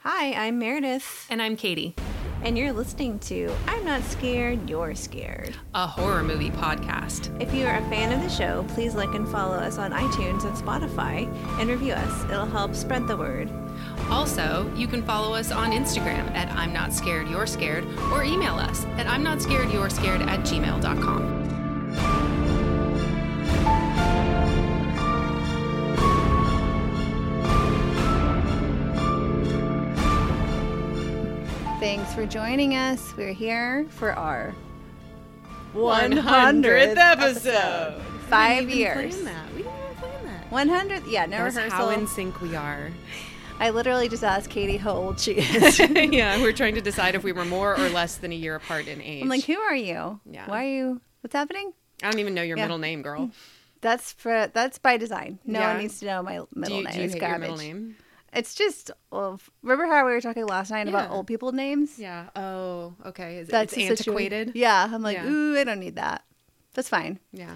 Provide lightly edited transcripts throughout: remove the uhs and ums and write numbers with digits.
Hi, I'm Meredith. And I'm Katie. And you're listening to I'm Not Scared, You're Scared, a horror movie podcast. If you are a fan of the show, please like and follow us on iTunes and Spotify and review us. It'll help spread the word. Also, you can follow us on Instagram at I'm Not Scared, You're Scared, or email us at I'm Not Scared, You're Scared at gmail.com. Thanks for joining us. We're here for our 100th episode. 5 years. We didn't even plan that. 100th? Yeah, no That's rehearsal. how in sync we are. I literally just asked Katie how old she is. Yeah, we're trying to decide if we were more or less than a year apart in age. I'm like, who are you? Yeah. Why are you? What's happening? I don't even know your middle name, girl. That's by design. No one needs to know my middle name. Do you It's hate garbage. your middle name? It's just, well, remember how we were talking last night about old people names? Yeah. Oh, okay. That's it's antiquated? Yeah. I'm like, Yeah. ooh, I don't need that. That's fine. Yeah.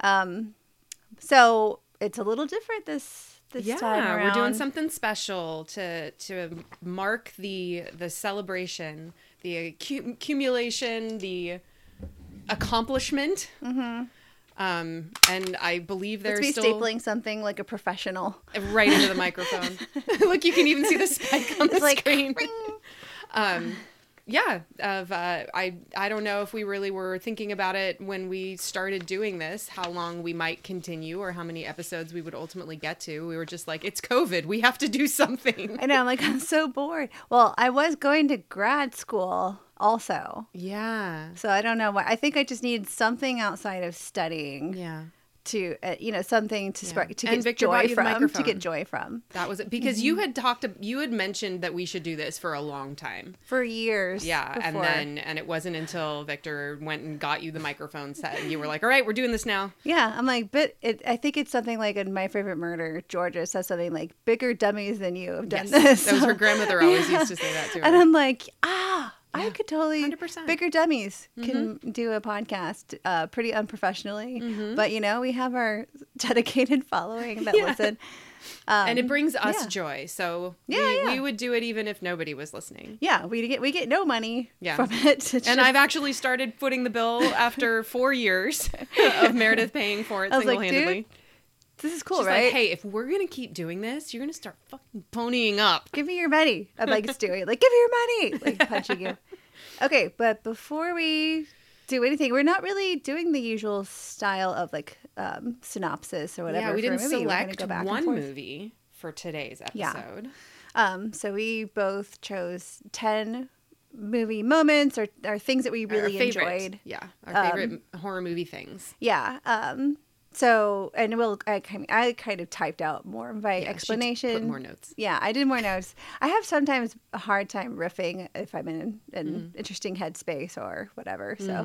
So it's a little different this time around. We're doing something special to mark the celebration, the accumulation, the accomplishment. Mm-hmm. And I believe there's Let's be still stapling something like a professional right into the microphone. Look, you can even see the spike on the screen. I don't know if we really were thinking about it when we started doing this, how long we might continue or how many episodes we would ultimately get to. We were just like, it's COVID. We have to do something. I know. I'm like, I'm so bored. Well, I was going to grad school also. Yeah. So I don't know why. I think I just needed something outside of studying. Yeah. To something to spark to And get Victor joy brought you the from. To microphone. get joy from. That was it. Because you had mentioned that we should do this for a long time. For years. Yeah. Before. And it wasn't until Victor went and got you the microphone set and you were like, all right, we're doing this now. Yeah. I'm like, I think it's something like in My Favorite Murder, Georgia says something like, bigger dummies than you have done this. That was her grandmother always used to say that to her. And I'm like, I could totally 100%. Bigger dummies can do a podcast pretty unprofessionally. But we have our dedicated following that listen. And it brings us joy. So we would do it even if nobody was listening. Yeah, we get no money from it. And I've actually started footing the bill after 4 years of Meredith paying for it single-handedly. Like, dude, this is cool, She's right? like, hey, if we're going to keep doing this, you're going to start fucking ponying up. Give me your money. I'm like, Stewie, like, give me your money. Like, punching you. Okay, but before we do anything, we're not really doing the usual style of like synopsis or whatever. Yeah, we didn't select one forth. movie for today's episode. So we both chose 10 movie moments or things that we really enjoyed. Yeah, our favorite horror movie things. Yeah. So, and I kind of typed out more of my explanation. Put more notes. Yeah, I did more notes. I have sometimes a hard time riffing if I'm in an interesting headspace or whatever. So,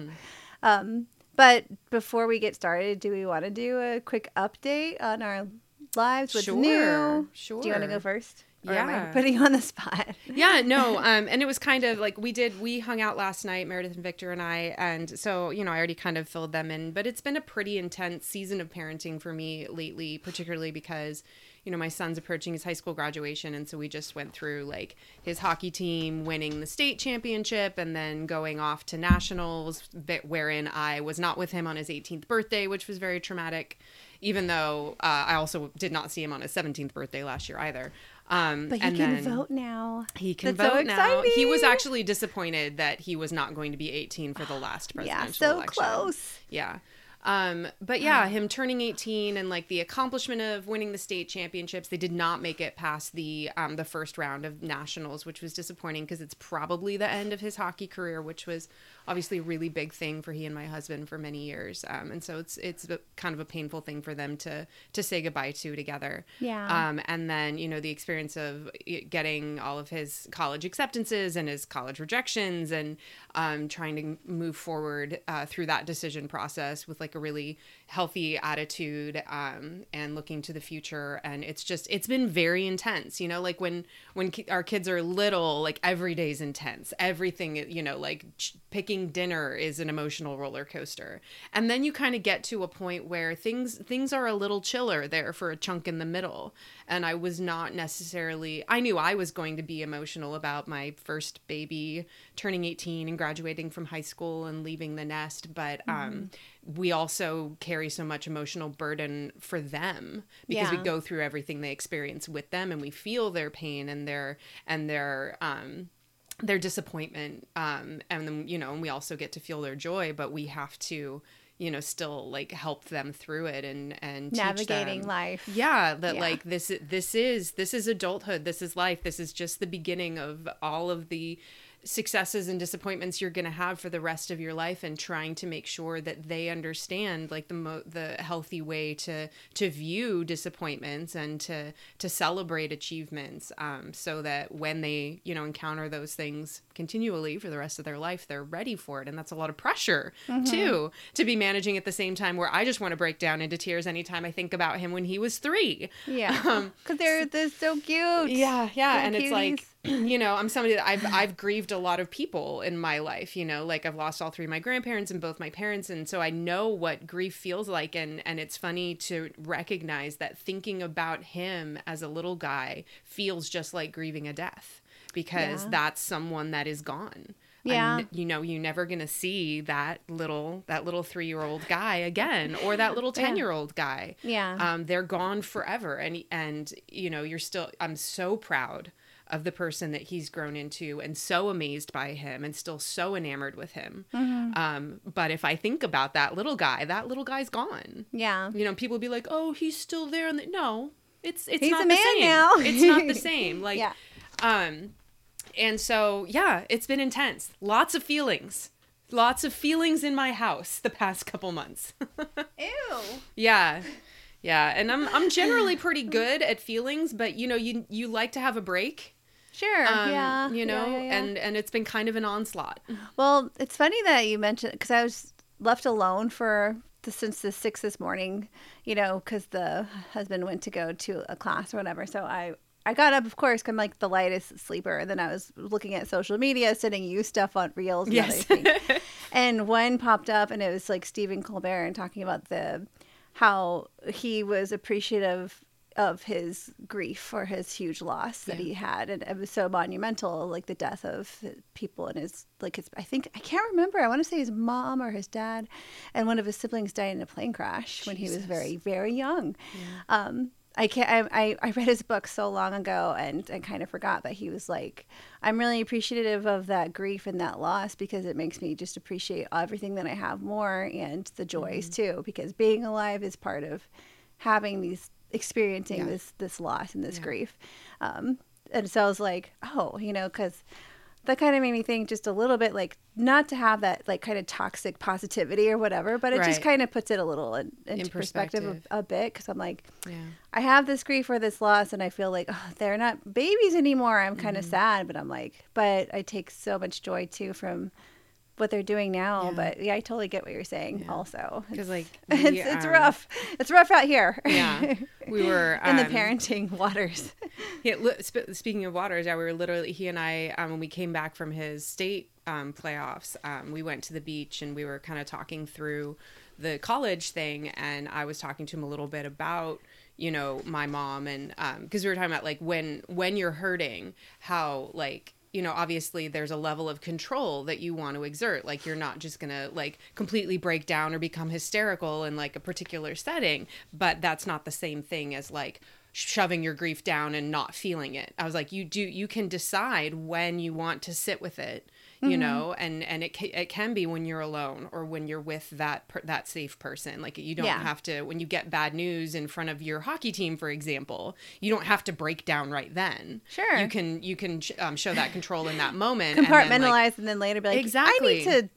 but before we get started, do we want to do a quick update on our lives? What's new? Sure. Do you want to go first? Or Yeah. am I putting you on the spot? Yeah, no. And it was kind of like we hung out last night, Meredith and Victor and I. And so, I already kind of filled them in. But it's been a pretty intense season of parenting for me lately, particularly because, my son's approaching his high school graduation. And so we just went through like his hockey team winning the state championship and then going off to nationals, wherein I was not with him on his 18th birthday, which was very traumatic, even though I also did not see him on his 17th birthday last year either. But he can vote now. He can That's vote so now. exciting. He was actually disappointed that he was not going to be 18 for the last presidential election. Close. Yeah. But yeah, him turning 18 and like the accomplishment of winning the state championships, they did not make it past the first round of nationals, which was disappointing because it's probably the end of his hockey career, which was obviously a really big thing for he and my husband for many years. And so it's kind of a painful thing for them to say goodbye to together. Yeah. And then, the experience of getting all of his college acceptances and his college rejections and trying to move forward through that decision process with like like a really healthy attitude, and looking to the future. And it's been very intense, you know, like when our kids are little, like every day's intense, everything, you know, like picking dinner is an emotional roller coaster. And then you kind of get to a point where things are a little chiller there for a chunk in the middle. And I was not necessarily, I knew I was going to be emotional about my first baby turning 18 and graduating from high school and leaving the nest. But, we also carry so much emotional burden for them because we go through everything they experience with them, and we feel their pain and their disappointment. And then, you know, and we also get to feel their joy, but we have to, you know, still like help them through it and navigating teach them, life. Like this is adulthood. This is life. This is just the beginning of all of the successes and disappointments you're going to have for the rest of your life, and trying to make sure that they understand like the healthy way to view disappointments and to celebrate achievements, so that when they, you know, encounter those things continually for the rest of their life, they're ready for it. And that's a lot of pressure too, to be managing at the same time, where I just want to break down into tears anytime I think about him when he was 3. Yeah. Because they're so cute. Yeah. So And cuties. it's like, you know, I'm somebody that I've grieved a lot of people in my life, you know, like I've lost all 3 of my grandparents and both my parents. And so I know what grief feels like. And it's funny to recognize that thinking about him as a little guy feels just like grieving a death, because that's someone that is gone. Yeah. And, you know, you're never going to see that little 3-year-old guy again, or that little 10-year-old guy. Yeah. They're gone forever. And, you know, I'm so proud of the person that he's grown into, and so amazed by him, and still so enamored with him. But if I think about that little guy's gone. Yeah. You know, people be like, oh, he's still there. And no, it's He's not a the man same. now. It's not the same. Like, Yeah. And so, yeah, it's been intense. Lots of feelings in my house the past couple months. Ew. Yeah. And I'm generally pretty good at feelings, but you know, you like to have a break. Sure. Yeah. You know, Yeah. and it's been kind of an onslaught. Well, it's funny that you mentioned, because I was left alone since the 6 this morning, you know, because the husband went to go to a class or whatever. So I got up, of course, 'cause I'm like the lightest sleeper. And then I was looking at social media, sending you stuff on Reels and other things. And one popped up, and it was like Stephen Colbert, and talking about how he was appreciative of his grief or his huge loss that he had, and it was so monumental, like the death of people in his I can't remember, I want to say his mom or his dad, and one of his siblings died in a plane crash when he was very, very young. I read his book so long ago, and I kind of forgot, but he was like, I'm really appreciative of that grief and that loss, because it makes me just appreciate everything that I have more, and the joys too, because being alive is part of experiencing this loss and this grief. And so I was like, oh, you know, because that kind of made me think just a little bit, like, not to have that like kind of toxic positivity or whatever, but it just kind of puts it a little into perspective a bit, because I'm like, I have this grief or this loss, and I feel like, oh, they're not babies anymore. I'm kind of sad, but I'm like, but I take so much joy too from what they're doing now. But I totally get what you're saying also, because like it's rough. It's rough out here. We were in the parenting waters. Speaking of waters, we were literally, he and I, when we came back from his state playoffs, we went to the beach, and we were kind of talking through the college thing, and I was talking to him a little bit about, you know, my mom, and because we were talking about like when you're hurting, how like, you know, obviously there's a level of control that you want to exert. Like, you're not just going to like completely break down or become hysterical in like a particular setting, but that's not the same thing as like shoving your grief down and not feeling it. I was like, you can decide when you want to sit with it, you know, and it can be when you're alone, or when you're with that safe person. Like, you don't have to, when you get bad news in front of your hockey team, for example, you don't have to break down right then. Sure. You can show that control in that moment. Compartmentalize, and then later be like, exactly. I need to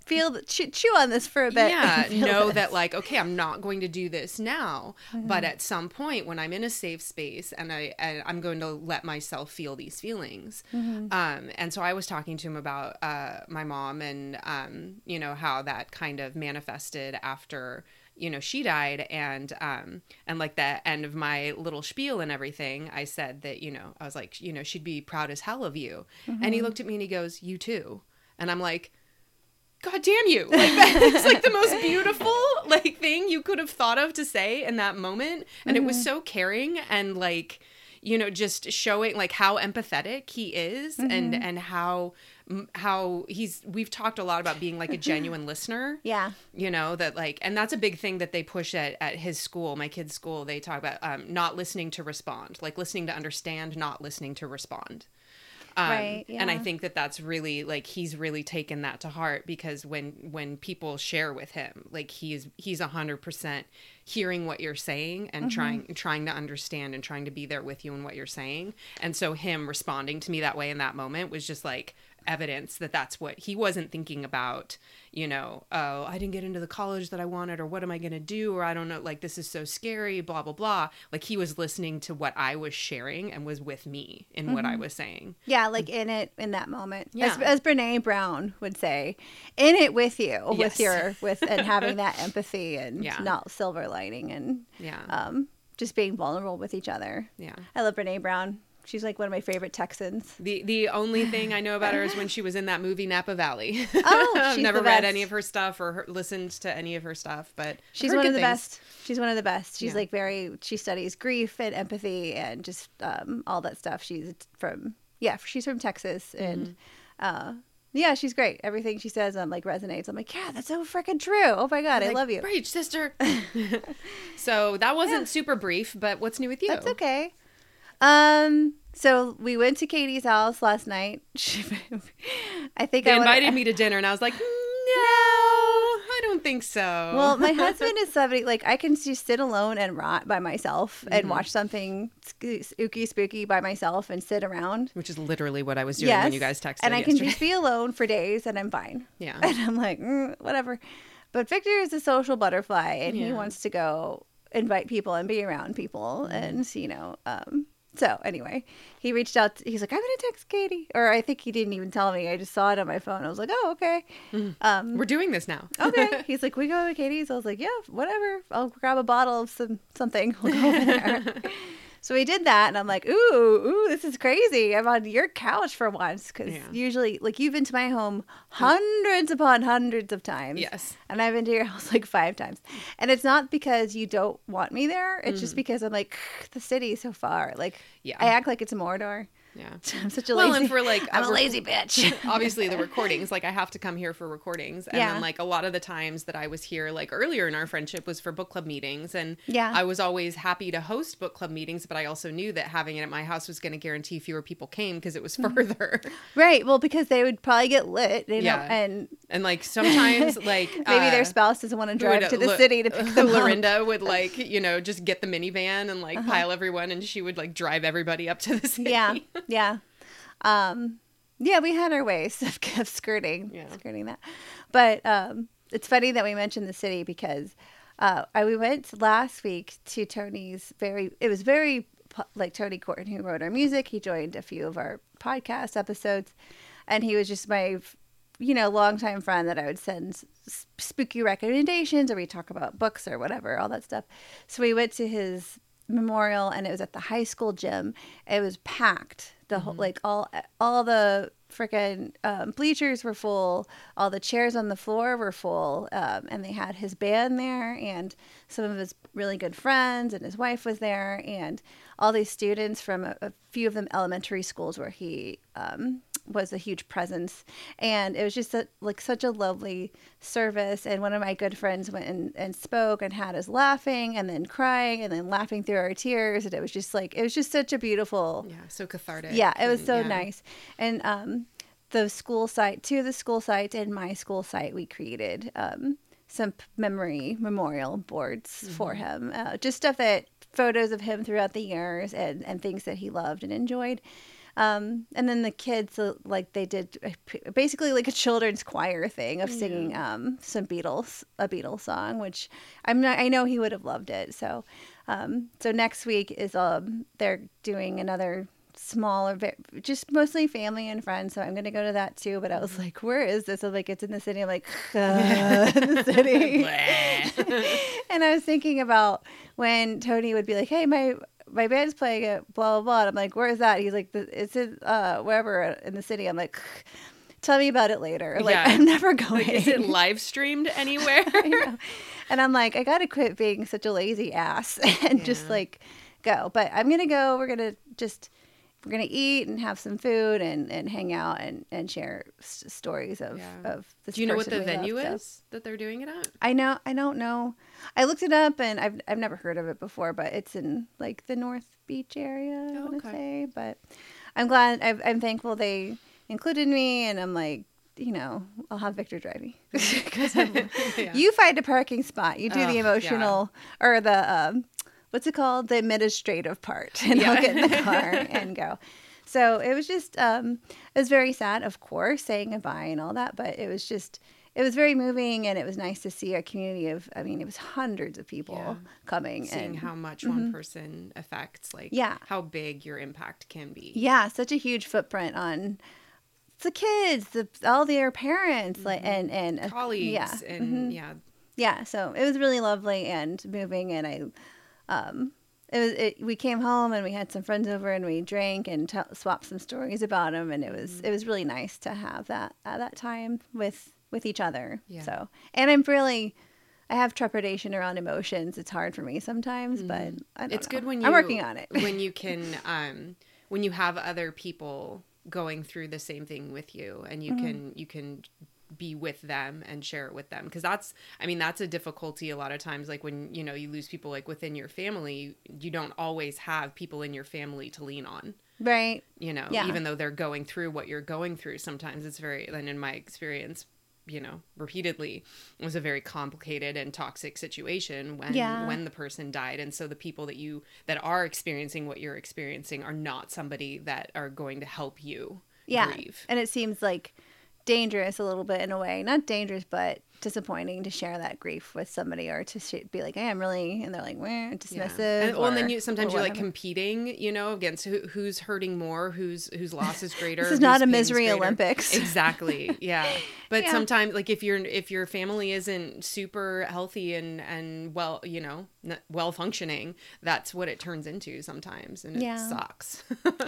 chew on this for a bit. Yeah, know that like, okay, I'm not going to do this now, but at some point when I'm in a safe space and I'm going to let myself feel these feelings. And so I was talking to him about my mom and how that kind of manifested after she died, and like the end of my little spiel and everything, I said that I was like, she'd be proud as hell of you. And he looked at me and he goes, you too. And I'm like, God damn you. Like, that's like the most beautiful like thing you could have thought of to say in that moment. And it was so caring and like, just showing like how empathetic he is and how we've talked a lot about being like a genuine listener. Yeah. That like, and that's a big thing that they push at his school, my kid's school. They talk about not listening to respond, like listening to understand, not listening to respond. Right. Yeah. And I think that that's really like, he's really taken that to heart, because when people share with him, like he's 100% hearing what you're saying and trying to understand and trying to be there with you in what you're saying. And so him responding to me that way in that moment was just like evidence that that's what he wasn't thinking about, oh, I didn't get into the college that I wanted, or what am I going to do? Or I don't know, like, this is so scary, blah, blah, blah. Like he was listening to what I was sharing and was with me in what I was saying. Yeah. Like in that moment, Yeah. as Brene Brown would say, in it with you, and having that empathy and not silver lining and, just being vulnerable with each other. Yeah. I love Brene Brown. She's like one of my favorite Texans. The only thing I know about her is when she was in that movie Napa Valley. Oh, I've never read any of her stuff or listened to any of her stuff, but she's one of the best. She's one of the best. She's like she studies grief and empathy and just all that stuff. She's from Texas and she's great. Everything she says like resonates. I'm like, yeah, that's so freaking true. Oh my God, I love you. Preach, sister. So that wasn't super brief, but what's new with you? That's okay. So we went to Katie's house last night. They invited me to dinner, and I was like, no, I don't think so. Well, my husband is somebody, like, I can just sit alone and rot by myself and watch something spooky by myself and sit around. Which is literally what I was doing when you guys texted and I yesterday. can just be alone for days, and I'm fine. Yeah. And I'm like, whatever. But Victor is a social butterfly, and he wants to go invite people and be around people, and, so anyway, he reached out. He's like, I'm going to text Katie. Or I think he didn't even tell me. I just saw it on my phone. I was like, oh, okay. We're doing this now. Okay. He's like, we go to Katie's. I was like, yeah, whatever. I'll grab a bottle of something. We'll go over there. So we did that. And I'm like, ooh, this is crazy. I'm on your couch for once. Because usually, like, you've been to my home hundreds upon hundreds of times. Yes. And I've been to your house like 5 times. And it's not because you don't want me there. It's just because I'm like, the city is so far. Like, I act like it's a Mordor. Yeah. I'm such a lazy, and for like, I'm a lazy bitch. Obviously the recordings, like I have to come here for recordings. And then like a lot of the times that I was here, like earlier in our friendship was for book club meetings. And I was always happy to host book club meetings, but I also knew that having it at my house was going to guarantee fewer people came because it was further. Right. Well, because they would probably get lit, you know, and like sometimes like maybe their spouse doesn't want to drive to the city to pick them Lorinda up. would like, just get the minivan and like pile everyone, and she would like drive everybody up to the city. Yeah. We had our ways of skirting that. But it's funny that we mentioned the city because we went last week to Tony's like Tony Corton, who wrote our music. He joined a few of our podcast episodes, and he was just my longtime friend that I would send spooky recommendations, or we talk about books or whatever, all that stuff. So we went to his memorial, and it was at the high school gym. It was packed. The whole, like all the freaking bleachers were full. All the chairs on the floor were full. And they had his band there, and some of his really good friends, and his wife was there, and all these students from a few of them elementary schools where he was a huge presence. And it was just such a lovely service. And one of my good friends went and spoke and had us laughing and then crying and then laughing through our tears. And it was just such a beautiful, so cathartic. Yeah, it was so nice. And the school site, 2 of the school sites and my school site, we created some memorial boards for him. Just photos of him throughout the years and things that he loved and enjoyed. And then the kids, like they did basically like a children's choir thing of singing a Beatles song, which I know he would have loved it. So so next week is they're doing another smaller, just mostly family and friends. So I'm going to go to that too. But I was like, where is this? I was like, it's in the city. I'm like, in the city. And I was thinking about when Tony would be like, hey, my band's playing at blah, blah, blah. And I'm like, where is that? He's like, it's in wherever in the city. I'm like, tell me about it later. Like, I'm never going. Like, is it live streamed anywhere? I know. And I'm like, I got to quit being such a lazy ass and just like go. But I'm going to go. We're going to eat and have some food and hang out and share stories of this. Do you know what the venue is that they're doing it at? I don't know. I looked it up and I've never heard of it before, but it's in like the North Beach area, I want to say. But I'm glad. I'm thankful they included me, and I'm like, I'll have Victor drive me because you find a parking spot. You do the emotional or the what's it called? The administrative part, and I'll get in the car and go. So it was just, it was very sad, of course, saying goodbye and all that, but it was very moving, and it was nice to see a community of, it was hundreds of people coming. Seeing how much one person affects, like how big your impact can be. Yeah, such a huge footprint on the kids, all their parents, like and colleagues, and yeah. So it was really lovely and moving, and we came home and we had some friends over and we drank and swapped some stories about them, and it was really nice to have that at that time with each other. Yeah. So, and I have trepidation around emotions. It's hard for me sometimes, but it's good when I'm working on it. When you can, when you have other people going through the same thing with you, and you can be with them and share it with them, because that's a difficulty a lot of times. Like when you lose people like within your family, you don't always have people in your family to lean on, right? Even though they're going through what you're going through, sometimes it's very, and in my experience, repeatedly, it was a very complicated and toxic situation when the person died. And so the people that are experiencing what you're experiencing are not somebody that are going to help you grieve. And it seems like dangerous a little bit in a way, not dangerous, but disappointing to share that grief with somebody, or to be like, hey, I'm really, and they're like, dismissive. And then sometimes you're like competing, against who's hurting more, whose loss is greater. This is not a misery Olympics. Exactly. Yeah. But sometimes, like if your family isn't super healthy and well, well functioning, that's what it turns into sometimes, and it sucks.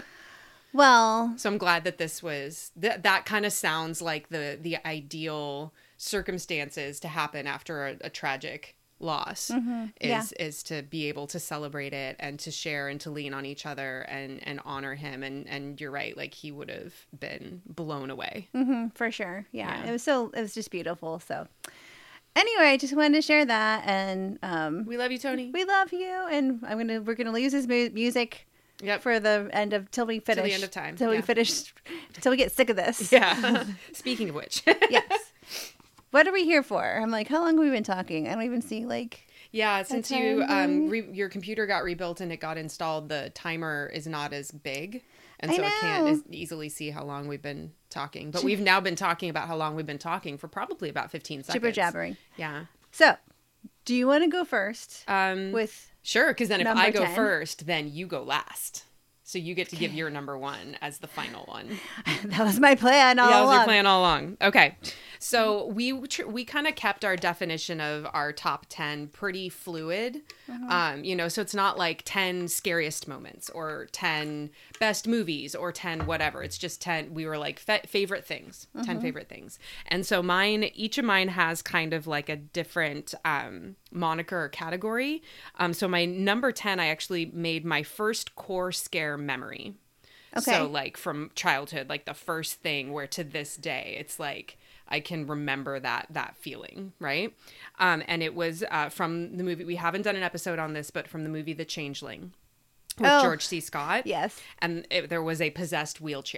Well, so I'm glad that this was that kind of sounds like the ideal circumstances to happen after a tragic loss, is to be able to celebrate it and to share and to lean on each other and honor him. And you're right, like he would have been blown away. For sure. Yeah. It was just beautiful. So anyway, I just wanted to share that. And we love you, Tony. We love you. And we're going to use his music. Yep. For the end of till we finish. Till the end of time. Till we finish. Till we get sick of this. Yeah. Speaking of which. Yes. What are we here for? I'm like, how long have we been talking? I don't even see like. Yeah, since you your computer got rebuilt and it got installed, the timer is not as big, and so it can't easily see how long we've been talking. But we've now been talking about how long we've been talking for probably about 15 seconds. Jibber jabbering. Yeah. So, do you want to go first? With. Sure, because then if I go 10. first, then you go last. So you get to give your number one as the final one. That was my plan all along. That was your plan all along. Okay. So we kind of kept our definition of our top 10 pretty fluid. So it's not like 10 scariest moments or 10 best movies or 10 whatever. It's just 10. We were like favorite things, 10 favorite things. And so each of mine has kind of like a different moniker or category. So my number 10, I actually made my first core scare memory. Okay. So like from childhood, like the first thing where to this day, it's like I can remember that feeling, right? And it was from the movie. We haven't done an episode on this, but from the movie The Changeling with George C. Scott. Yes. And there was a possessed wheelchair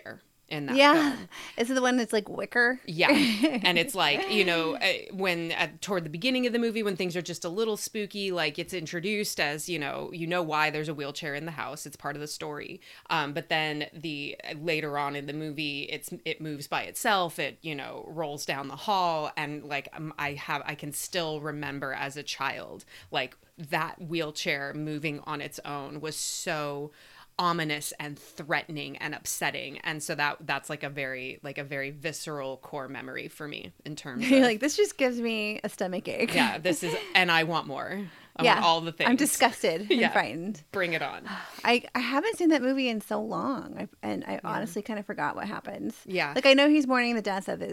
in that Yeah. film. Is it the one that's like wicker? Yeah. And it's like, you know, when toward the beginning of the movie, when things are just a little spooky, like it's introduced as, you know why there's a wheelchair in the house. It's part of the story. But then later on in the movie, it moves by itself. It, you know, rolls down the hall. And like, I can still remember as a child, like that wheelchair moving on its own was so ominous and threatening and upsetting, and so that's like a very visceral core memory for me in terms You're of like, this just gives me a stomach ache. yeah, this is, and I want more. I want all the things. I'm disgusted and Yeah. frightened. Bring it on. I haven't seen that movie in so long, I honestly kind of forgot what happens. Yeah. Like, I know he's mourning the death of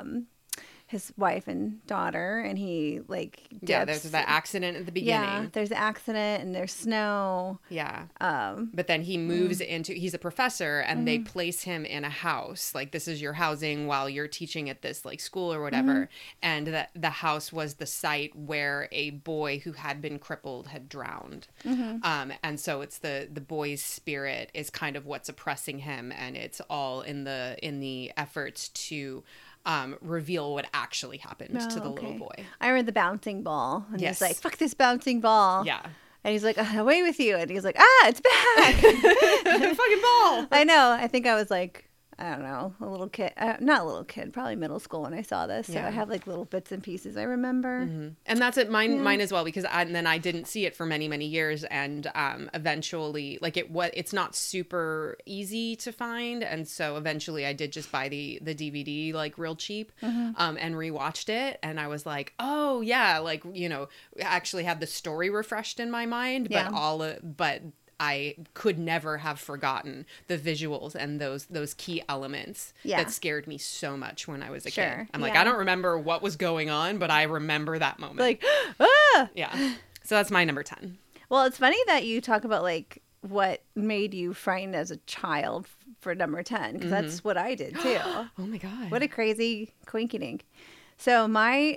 his wife and daughter, and he like dips. Yeah, there's that accident at the beginning. Yeah, there's an accident and there's snow. Yeah. But then he moves into, he's a professor, and they place him in a house. Like, this is your housing while you're teaching at this like school or whatever. And that the house was the site where a boy who had been crippled had drowned. And so it's the boy's spirit is kind of what's oppressing him, and it's all in the efforts to reveal what actually happened to the little boy. I remember the bouncing ball, and Yes. he's like, "Fuck this bouncing ball!" Yeah. And he's like, "Away with you!" And he's like, "It's back!" Fucking ball. I know. I think I was like, I don't know, a little kid, not a little kid, probably middle school when I saw this. So Yeah. I have like little bits and pieces I remember. And that's it. Mine as well, because then I didn't see it for many, many years. And eventually, like it's not super easy to find. And so eventually I did just buy the DVD, like real cheap, and rewatched it. And I was like, oh yeah, like, you know, actually had the story refreshed in my mind, but I could never have forgotten the visuals and those key elements that scared me so much when I was a kid. I'm like, I don't remember what was going on, but I remember that moment. Like, ah! Yeah. So that's my number 10. Well, it's funny that you talk about like what made you frightened as a child for number 10, because that's what I did too. Oh my God. What a crazy coinkydink. So my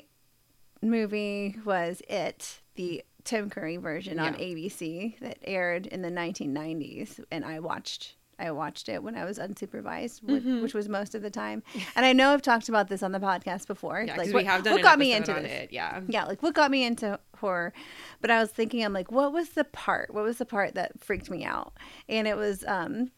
movie was It, the Tim Curry version on ABC that aired in the 1990s, and I watched it when I was unsupervised, which was most of the time. And I know I've talked about this on the podcast before. Yeah, like we have done what an got me episode into on this? it. Yeah. Yeah, like what got me into horror. But I was thinking, I'm like, what was the part that freaked me out? And it was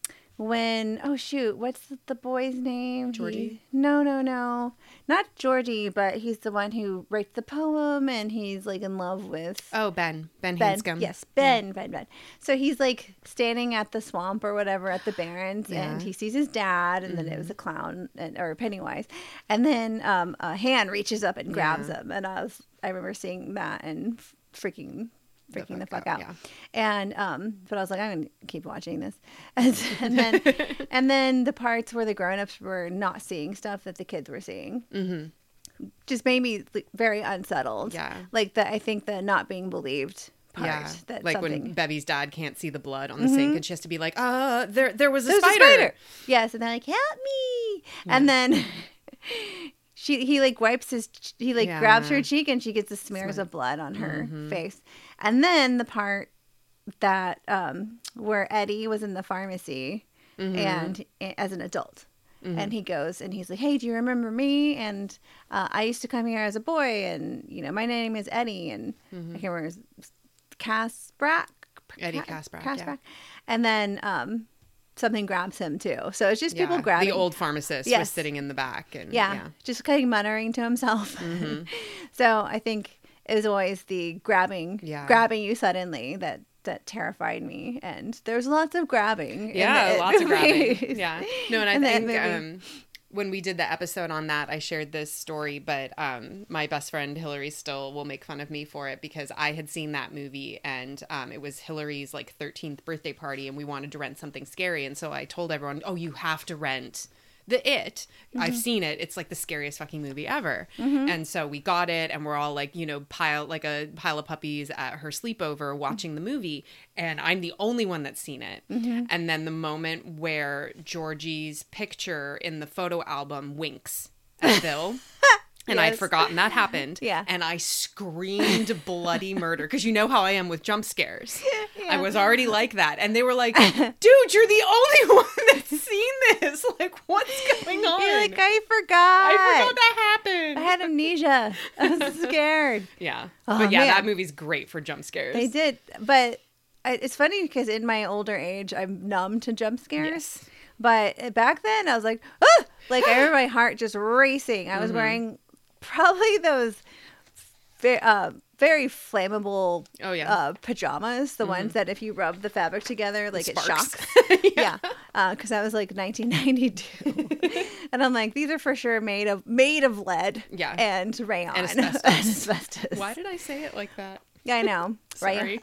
when, oh shoot, what's the boy's name? Georgie? No. Not Georgie, but he's the one who writes the poem, and he's like in love with... Oh, Ben Hanscom. Yes, Ben. So he's like standing at the swamp or whatever at the Barrens, and he sees his dad, and then it was a clown, or Pennywise. And then a hand reaches up and grabs him. And I remember seeing that and freaking the fuck out. Yeah. And but I was like, I'm gonna keep watching this. And then the parts where the grown-ups were not seeing stuff that the kids were seeing just made me very unsettled. Yeah. Like I think the not being believed part. Yeah. That Like something... when Bevvy's dad can't see the blood on the sink, and she has to be like, there was a There's spider. Yes, and they're like, help me. Yeah. And then he like wipes grabs her cheek, and she gets the smears of blood on her face. And then the part that where Eddie was in the pharmacy and as an adult. And he goes and he's like, hey, do you remember me? And I used to come here as a boy, and you know, my name is Eddie, and I can't remember his Eddie Kasprak. Yeah. And then something grabs him too. So it's just people grabbing. The old pharmacist was sitting in the back, and just kind of muttering to himself. So I think it was always the grabbing you suddenly that terrified me. And there's lots of grabbing. Lots of grabbing. Yeah. No, and I think when we did the episode on that, I shared this story, but my best friend Hillary still will make fun of me for it, because I had seen that movie, and it was Hillary's like 13th birthday party, and we wanted to rent something scary. And so I told everyone, oh, you have to rent It. I've seen it. It's like the scariest fucking movie ever. And so we got it, and we're all like, you know, a pile of puppies at her sleepover watching the movie, and I'm the only one that's seen it. And then the moment where Georgie's picture in the photo album winks at Bill, And I'd forgotten that happened. Yeah. And I screamed bloody murder because you know how I am with jump scares. Yeah. I was already like that. And they were like, dude, you're the only one that's seen this. Like, what's going on? You're like, I forgot that happened. I had amnesia. I was scared. Yeah. Oh, but yeah, man. that movie's great for jump scares. They did. But it's funny because in my older age, I'm numb to jump scares. Yes. But back then, I was like, ah! Like, I remember my heart just racing. I was wearing probably those very flammable pajamas, the ones that if you rub the fabric together, like it shocks. Yeah. Because that was like 1992. And I'm like, these are for sure made of lead and rayon. And asbestos. Why did I say it like that? Yeah, I know. Sorry.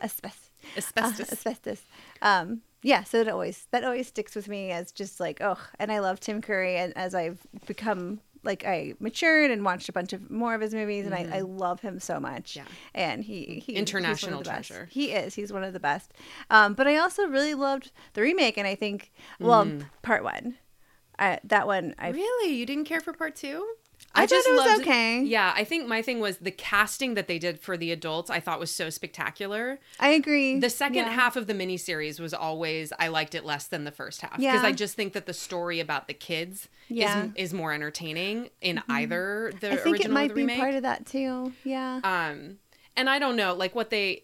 Asbestos. Yeah, so that always sticks with me as just like, oh, and I love Tim Curry, and as I've become, like, I matured and watched a bunch of more of his movies, and I love him so much. Yeah. And he international he's one of the treasure. Best. He is. He's one of the best. But I also really loved the remake, and I think, part one. That one. Really? You didn't care for part two? I thought it was okay. Yeah, I think my thing was the casting that they did for the adults I thought was so spectacular. I agree. The second half of the miniseries was always, I liked it less than the first half. Because I just think that the story about the kids is more entertaining in either the original or the remake. I think it might be part of that too. Yeah. And I don't know, like what they,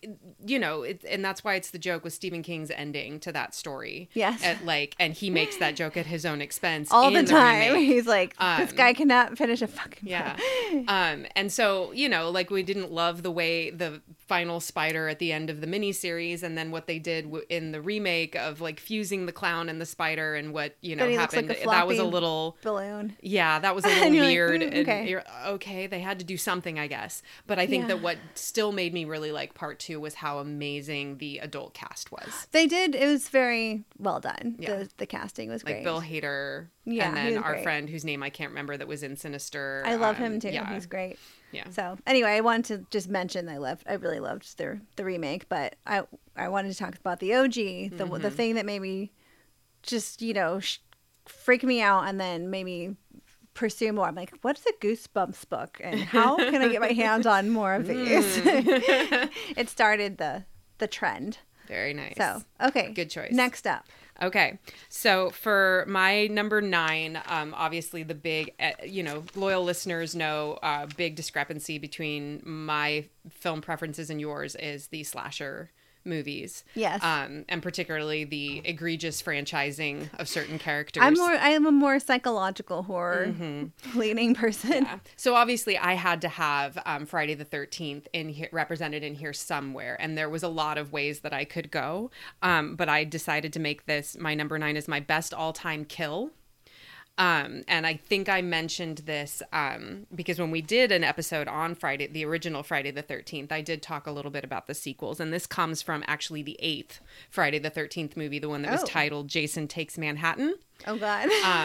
and that's why it's the joke with Stephen King's ending to that story. Yes. And he makes that joke at his own expense all the time. He's like, this guy cannot finish a fucking film. And so, like we didn't love the way the final spider at the end of the miniseries, and then what they did in the remake of like fusing the clown and the spider, and what happened. Like that was a little balloon. Yeah, that was a little weird. Like, okay. And you're, okay, they had to do something, I guess. But I think that what still made me really like part two was how amazing the adult cast was. They did. It was very well done. Yeah. The casting was great. Like Bill Hader. Yeah, and then our friend whose name I can't remember that was in Sinister. I love him too. Yeah. He's great. Yeah. So anyway, I wanted to just mention I really loved the remake, but I wanted to talk about the OG, the thing that made me just freak me out and then made me pursue more. I'm like, what's a Goosebumps book, and how can I get my hands on more of these? It started the trend. Very nice. So okay, good choice. Next up. Okay, so for my number 9, obviously the big, loyal listeners know big discrepancy between my film preferences and yours is the slasher movies. Yes. And particularly the egregious franchising of certain characters. I am a more psychological horror leaning person. Yeah. So obviously I had to have Friday the 13th in here, represented in here somewhere, and there was a lot of ways that I could go. But I decided to make this my number 9 is my best all-time kill. And I think I mentioned this because when we did an episode on Friday, the original Friday the 13th, I did talk a little bit about the sequels. And this comes from actually the 8th Friday the 13th movie, the one that was titled Jason Takes Manhattan. Oh, God.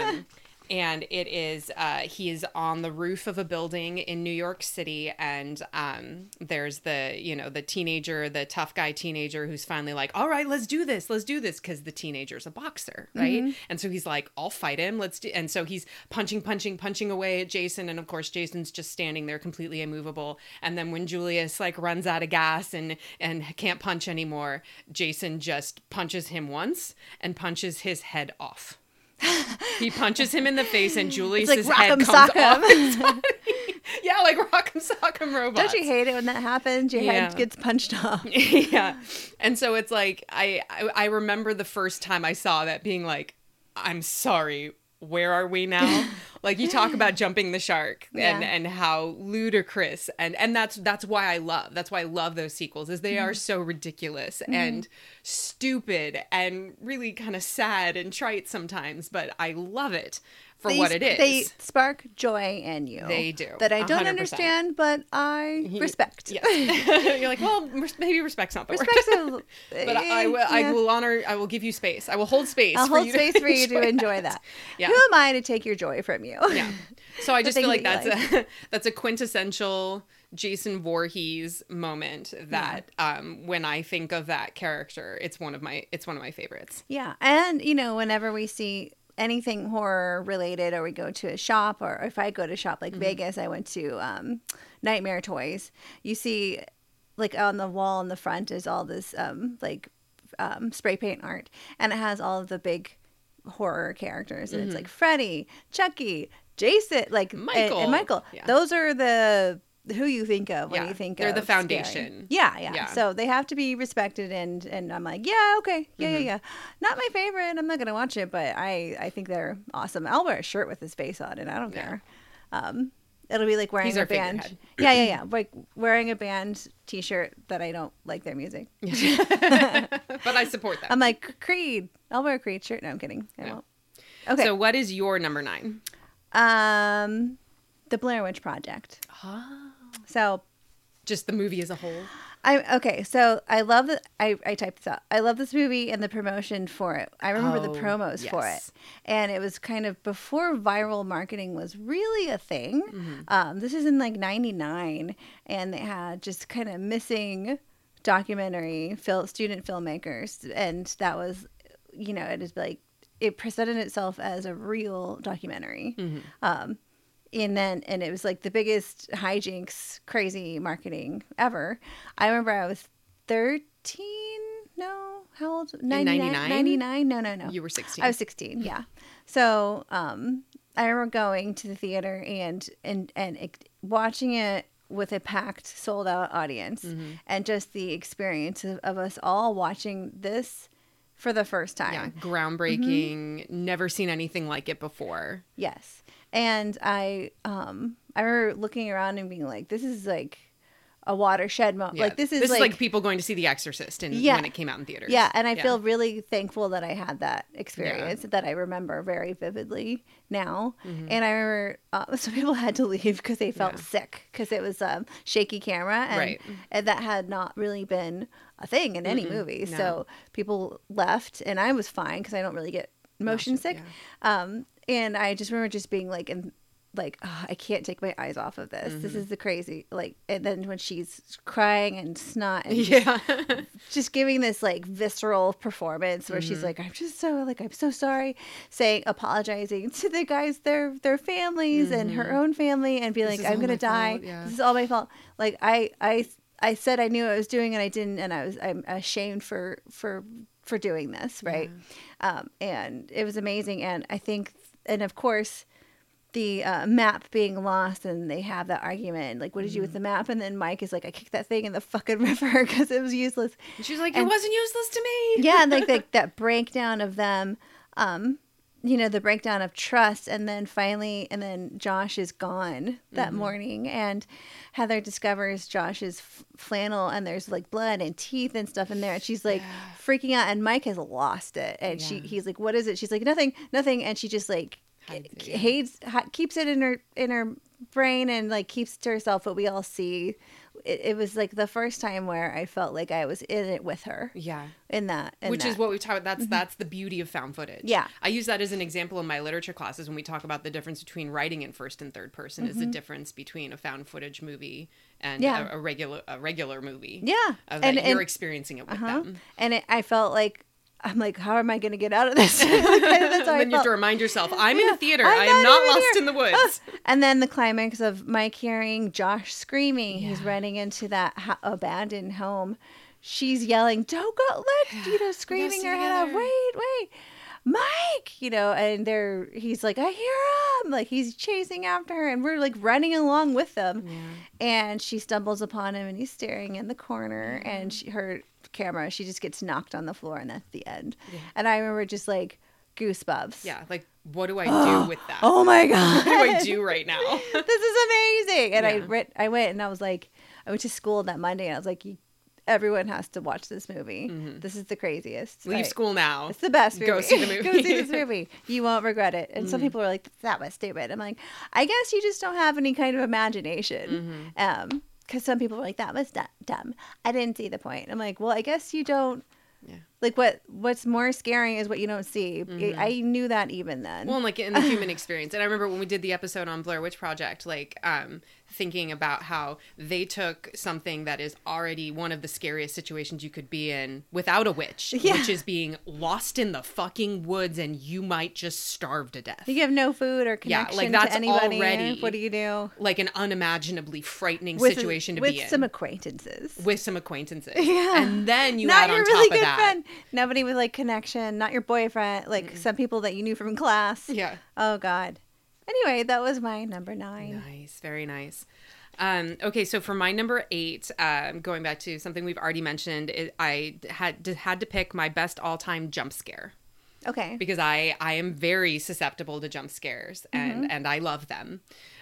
And it is, he is on the roof of a building in New York City, and there's the teenager, the tough guy teenager who's finally like, all right, let's do this, because the teenager's a boxer, right? Mm-hmm. And so he's like, I'll fight him, and so he's punching away at Jason, and of course Jason's just standing there completely immovable, and then when Julius like runs out of gas and can't punch anymore, Jason just punches him once and punches his head off. He punches him in the face, and Julius's head comes off his body. Yeah, like Rock'em Sock'em Robots. Don't you hate it when that happens? Your head gets punched off. Yeah. And so it's like, I remember the first time I saw that being like, I'm sorry, where are we now? Like, you talk about jumping the shark and how ludicrous and that's why I love those sequels, is they are so ridiculous and stupid and really kind of sad and trite sometimes, but I love it for what it is. They spark joy in you. They do. That I don't 100%. Understand, but I respect. Yes. You're like, well, maybe respect's not the word. But I will give you space. I will hold space. I'll hold space for you to enjoy that. Yeah. Who am I to take your joy from you? Yeah. So I just feel like that's a quintessential Jason Voorhees moment that when I think of that character, it's one of my favorites. Yeah. And whenever we see anything horror related, or we go to a shop, or if I go to a shop like Vegas, I went to Nightmare Toys. You see, like on the wall in the front is all this spray paint art, and it has all of the big horror characters, and it's like Freddy, Chucky, Jason, like Michael. And Michael. Yeah. Those are the who you think of when you think they're of the foundation. scary. Yeah. So they have to be respected, and I'm like, yeah, okay, yeah. Not my favorite. I'm not gonna watch it, but I think they're awesome. I'll wear a shirt with his face on it. I don't care. It'll be like wearing a band. Yeah. Like wearing a band T-shirt that I don't like their music. But I support them. I'm like, Creed. I'll wear a Creed shirt. No, I'm kidding. I won't. Okay. So what is your number 9? The Blair Witch Project. Oh. So just the movie as a whole. So I love that. I typed this out. I love this movie and the promotion for it. I remember the promos for it, and it was kind of before viral marketing was really a thing. This is in like '99, and they had just kind of missing documentary student filmmakers, and that was, it is like it presented itself as a real documentary. And it was like the biggest hijinks, crazy marketing ever. I remember I was 13. No, how old? 99? 99? No. You were 16. I was 16. Yeah. So I remember going to the theater and watching it with a packed, sold out audience, and just the experience of us all watching this for the first time. Yeah, groundbreaking. Never seen anything like it before. Yes. And I remember looking around and being like, this is like a watershed moment. Yeah. Like this is like people going to see The Exorcist when it came out in theaters. Yeah, and I feel really thankful that I had that experience that I remember very vividly now. And I remember some people had to leave because they felt sick because it was shaky camera, and that had not really been a thing in any movie. No. So people left, and I was fine because I don't really get motion sick. Yeah. And I just remember just being like, I can't take my eyes off of this. This is the crazy, and then when she's crying and snot and just giving this like visceral performance where she's like, I'm so sorry, apologizing to the guys, their families and her own family, and be like, I'm going to die. Yeah. This is all my fault. Like I said I knew what I was doing and I didn't, and I'm ashamed for doing this. Right. Yeah. And it was amazing. And I think, and of course, the map being lost, and they have that argument, like, what did you do with the map? And then Mike is like, I kicked that thing in the fucking river because it was useless. And she's like, it wasn't useless to me. Yeah, and like that breakdown of them, the breakdown of trust, and then Josh is gone that morning, and Heather discovers Josh's flannel, and there's like blood and teeth and stuff in there, and she's like freaking out, and Mike has lost it, and he's like, what is it? She's like, nothing, and she just like keeps it in her brain and like keeps it to herself. But we all see it was like the first time where I felt like I was in it with her. Yeah. Which is what we talk about. That's the beauty of found footage. Yeah. I use that as an example in my literature classes when we talk about the difference between writing in first and third person is the difference between a found footage movie and a regular movie. Yeah. And you're experiencing it with them. And I felt like, I'm like, how am I going to get out of this? That's how then you have to remind yourself, I'm in a theater. I am not lost in the woods. And then the climax of Mike hearing Josh screaming. He's running into that abandoned home. She's yelling, don't go, screaming her head off. Wait, Mike, and he's like, I hear him. Like, he's chasing after her, and we're like running along with them. Yeah. And she stumbles upon him, and he's staring in the corner, and her camera, she just gets knocked on the floor, and that's the end. Yeah. And I remember just like goosebumps. Yeah, like, what do I do with that? Oh my God. What do I do right now? This is amazing. And I went, and I was like, I went to school that Monday, and I was like, everyone has to watch this movie. This is the craziest. Leave school now. It's the best movie. Go see the movie. Go see this movie. You won't regret it. And some people are like, that was stupid. I'm like, I guess you just don't have any kind of imagination. Because some people were like, that was dumb. I didn't see the point. I'm like, well, I guess you don't. Yeah. like what's more scary is what you don't see. I knew that even then. Well, and like in the human experience. And I remember when we did the episode on Blair Witch Project, like thinking about how they took something that is already one of the scariest situations you could be in without a witch, which is being lost in the fucking woods and you might just starve to death. You have no food or connection like that's to anybody. Already what do you do? Like an unimaginably frightening situation to be in. With some acquaintances. Yeah. And then you not add on your top really of good that. friend. Nobody with like connection. Not your boyfriend. Like some people that you knew from class. Yeah. Oh God. Anyway, that was my number 9. Nice. Very nice. Okay, so for my number 8, going back to something we've already mentioned, I had to pick my best all-time jump scare. Okay. Because I am very susceptible to jump scares, and I love them.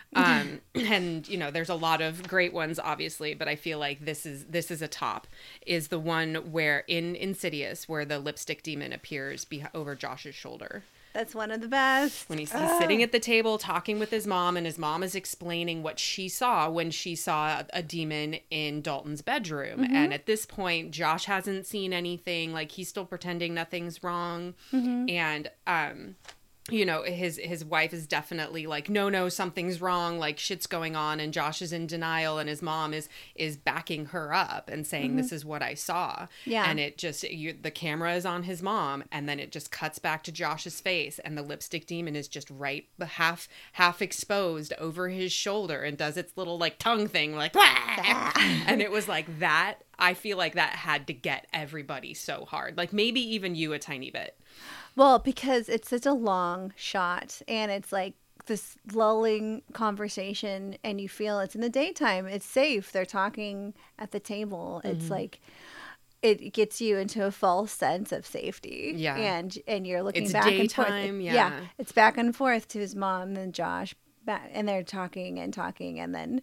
And you know, there's a lot of great ones, obviously, but I feel like this is a top. Is the one where in Insidious, where the lipstick demon appears over Josh's shoulder. That's one of the best. When he's sitting at the table talking with his mom, and his mom is explaining what she saw when she saw a demon in Dalton's bedroom. And at this point, Josh hasn't seen anything. Like, he's still pretending nothing's wrong. And, you know, his wife is definitely like, no, something's wrong. Like, shit's going on. And Josh is in denial. And his mom is backing her up and saying, this is what I saw. Yeah. And it just, the camera is on his mom. And then it just cuts back to Josh's face. And the lipstick demon is just right half exposed over his shoulder and does its little like tongue thing, like, and it was like that. I feel like that had to get everybody so hard. Like maybe even you a tiny bit. Well, because it's such a long shot and it's like this lulling conversation and you feel it's in the daytime. It's safe. They're talking at the table. It's like it gets you into a false sense of safety. Yeah. And you're looking back and forth. Yeah. It's back and forth to his mom and Josh and they're talking and then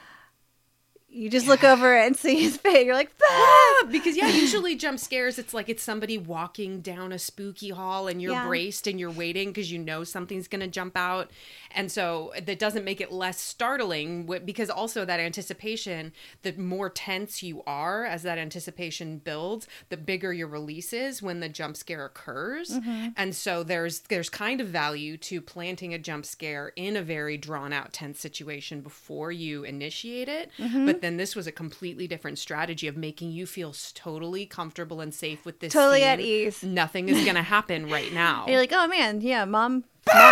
you just look over and see his face. You're like, ah! Because usually jump scares, it's like it's somebody walking down a spooky hall and you're braced and you're waiting because you know something's going to jump out. And so that doesn't make it less startling because also that anticipation, the more tense you are as that anticipation builds, the bigger your release is when the jump scare occurs. And so there's kind of value to planting a jump scare in a very drawn out tense situation before you initiate it. But then this was a completely different strategy of making you feel totally comfortable and safe with this totally scene. At ease. Nothing is going to happen right now. And you're like, oh man, yeah, mom.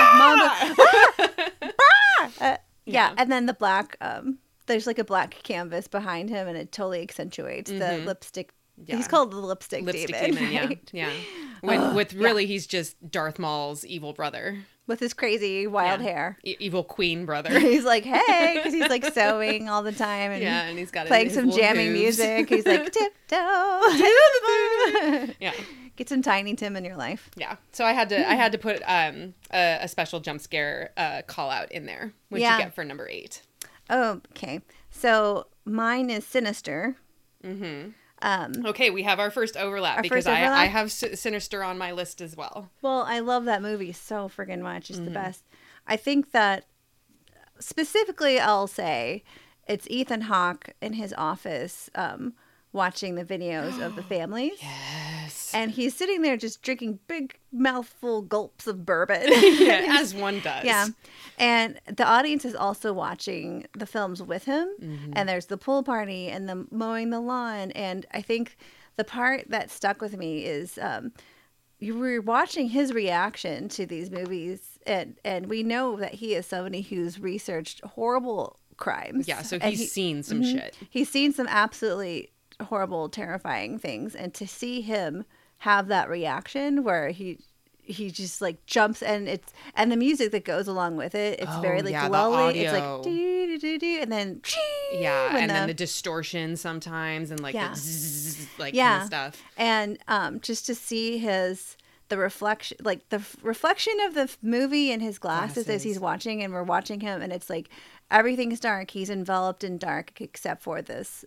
Yeah, and then the black, there's like a black canvas behind him, and it totally accentuates the lipstick. Yeah. He's called the lipstick demon. Right? Yeah. He's just Darth Maul's evil brother. With his crazy wild hair. Evil queen brother. He's like, hey, because he's like sewing all the time. And he's got playing some jamming music. He's like, tiptoe. Yeah. Get some Tiny Tim in your life. Yeah. So I had to put a special jump scare call out in there. What'd you get for number 8? Oh, okay. So mine is Sinister. Okay, we have our first overlap because I have Sinister on my list as well. Well, I love that movie so friggin' much. It's the best. I think that specifically I'll say it's Ethan Hawke in his office watching the videos of the families. Yes. And he's sitting there just drinking big mouthful gulps of bourbon. As one does. Yeah. And the audience is also watching the films with him. And there's the pool party and the mowing the lawn. And I think the part that stuck with me is you were watching his reaction to these movies. And we know that he is somebody who's researched horrible crimes. Yeah, so he's seen some shit. He's seen some absolutely horrible, terrifying things. And to see him have that reaction where he just like jumps and the music that goes along with it, it's very like lully. It's like do do do and then then the distortion sometimes and like the zzz, like kind of stuff. And just to see the reflection of the movie in his glasses as he's watching, and we're watching him, and it's like everything's dark. He's enveloped in dark except for this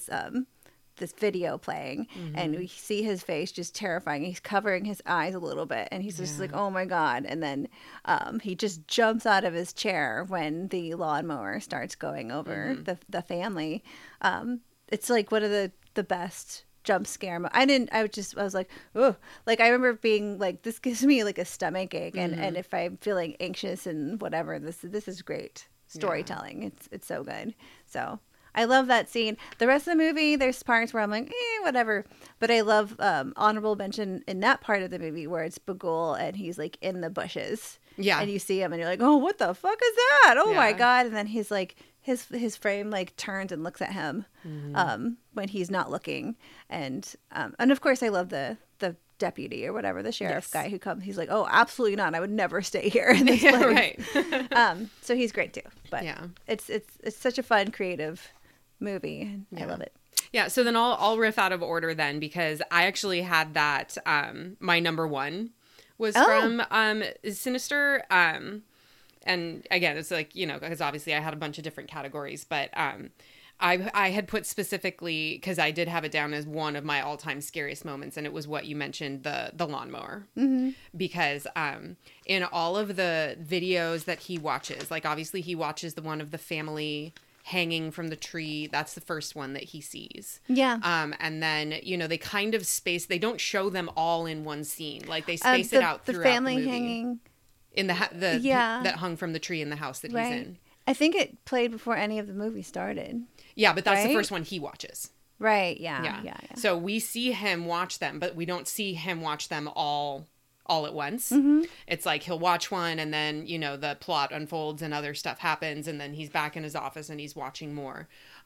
video playing, and we see his face just terrifying. He's covering his eyes a little bit, and he's just like, oh my God. And then he just jumps out of his chair when the lawnmower starts going over the family. It's like one of the best jump scare. I was like, oh, like I remember being like, this gives me like a stomach ache, and if I'm feeling anxious and whatever, this is great storytelling. Yeah. It's so good. So I love that scene. The rest of the movie, there's parts where I'm like, whatever. But I love honorable mention in that part of the movie where it's Bagul and he's like in the bushes. Yeah. And you see him and you're like, oh, what the fuck is that? Oh my God. And then he's like, his frame like turns and looks at him when he's not looking. And of course I love the deputy or whatever, the sheriff guy who comes. He's like, oh, absolutely not. I would never stay here in this place. Right. So he's great too. But it's such a fun, creative movie. I love it. Yeah, so then I'll riff out of order then, because I actually had that my number one was from Sinister. And again, it's like, you know, because obviously I had a bunch of different categories, but I had put specifically, because I did have it down as one of my all-time scariest moments, and it was what you mentioned, the lawnmower. Mm-hmm. Because in all of the videos that he watches, like obviously he watches the one of the family hanging from the tree. That's the first one that he sees. Yeah. And then, you know, they kind of they don't show them all in one scene. Like they space it out throughout the family movie. Hanging in that hung from the tree in the house that he's in. I think it played before any of the movie started. Yeah, but that's the first one he watches. Right. Yeah. So we see him watch them, but we don't see him watch them all at once. Mm-hmm. It's like he'll watch one and then, you know, the plot unfolds and other stuff happens, and then he's back in his office and he's watching more.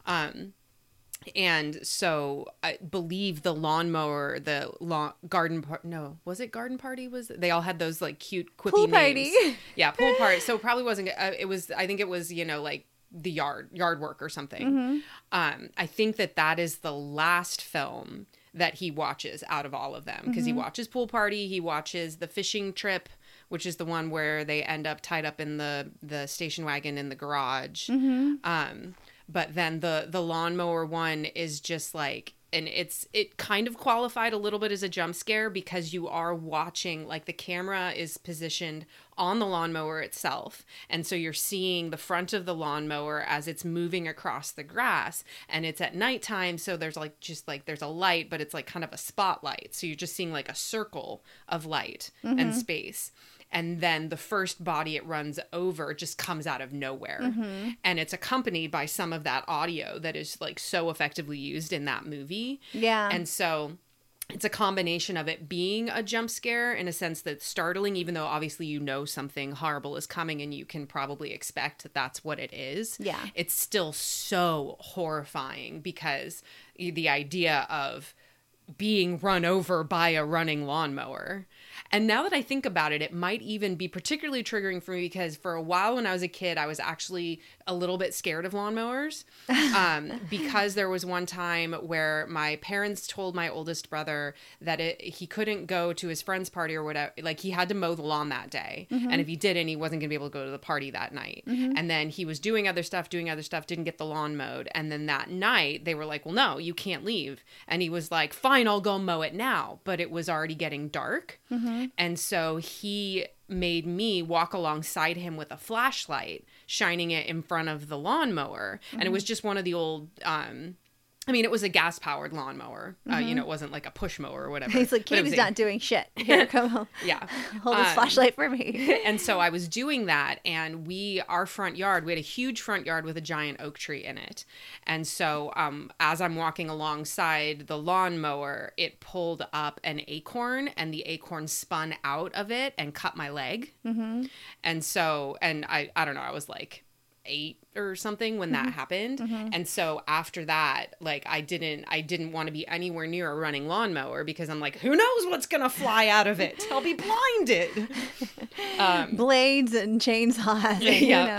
And so I believe the lawnmower, was it garden party? They all had those like cute quippy pool names. Party. Yeah, pool party. So it probably wasn't, I think it was, you know, like the yard work or something. Mm-hmm. I think that is the last film that he watches out of all of them, because he watches Pool Party, he watches The Fishing Trip, which is the one where they end up tied up in the station wagon in the garage. Mm-hmm. But then the lawnmower one is just like, and it kind of qualified a little bit as a jump scare, because you are watching, like the camera is positioned on the lawnmower itself. And so you're seeing the front of the lawnmower as it's moving across the grass, and it's at nighttime. So there's like, there's a light, but it's like kind of a spotlight. So you're just seeing like a circle of light and space. And then the first body it runs over just comes out of nowhere. Mm-hmm. And it's accompanied by some of that audio that is like so effectively used in that movie. Yeah. And so it's a combination of it being a jump scare in a sense that's startling, even though obviously you know something horrible is coming and you can probably expect that that's what it is. Yeah. It's still so horrifying, because the idea of being run over by a running lawnmower. And now that I think about it, it might even be particularly triggering for me, because for a while when I was a kid, I was actually a little bit scared of lawnmowers, because there was one time where my parents told my oldest brother that he couldn't go to his friend's party or whatever. Like, he had to mow the lawn that day. Mm-hmm. And if he didn't, he wasn't going to be able to go to the party that night. Mm-hmm. And then he was doing other stuff, didn't get the lawn mowed. And then that night they were like, well, no, you can't leave. And he was like, fine, I'll go mow it now. But it was already getting dark. Mm-hmm. And so he made me walk alongside him with a flashlight, shining it in front of the lawnmower. Mm-hmm. And it was just one of the old, it was a gas-powered lawnmower. Mm-hmm. It wasn't like a push mower or whatever. He's like, Katie's not doing shit. Here, come home. Yeah. Hold this flashlight for me. And so I was doing that, and our front yard, we had a huge front yard with a giant oak tree in it. And so as I'm walking alongside the lawnmower, it pulled up an acorn, and the acorn spun out of it and cut my leg. Mm-hmm. And so, and I don't know, I was like 8 or something when that happened. Mm-hmm. And so after that, like, I didn't want to be anywhere near a running lawnmower, because I'm like, who knows what's gonna fly out of it? I'll be blinded. Blades and chainsaws. Yeah,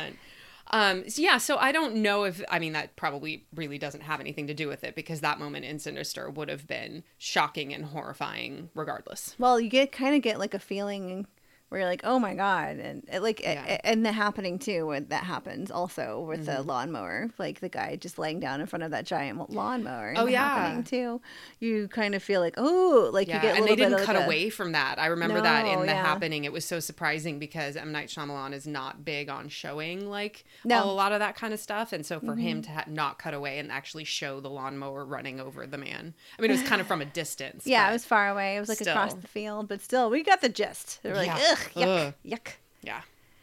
100%. So I don't know if, that probably really doesn't have anything to do with it, because that moment in Sinister would have been shocking and horrifying regardless. Well, you kind of get like a feeling where you're like, oh my God. And Yeah. and the happening too, when that happens also with the lawnmower, like the guy just laying down in front of that giant lawnmower. And Oh, the yeah. happening too, you kind of feel like, oh, like you Yeah, get a and little they didn't bit of cut like away from that. I remember that in No, The yeah. Happening. It was so surprising because M. Night Shyamalan is not big on showing like No. a lot of that kind of stuff, and so for him to not cut away and actually show the lawnmower running over the man. I mean, it was kind of from a distance. Yeah, but it was far away. It was like across still. the field, but still, we got the gist. They were like, Yeah. ugh, yuck, Ugh. yuck. Yeah.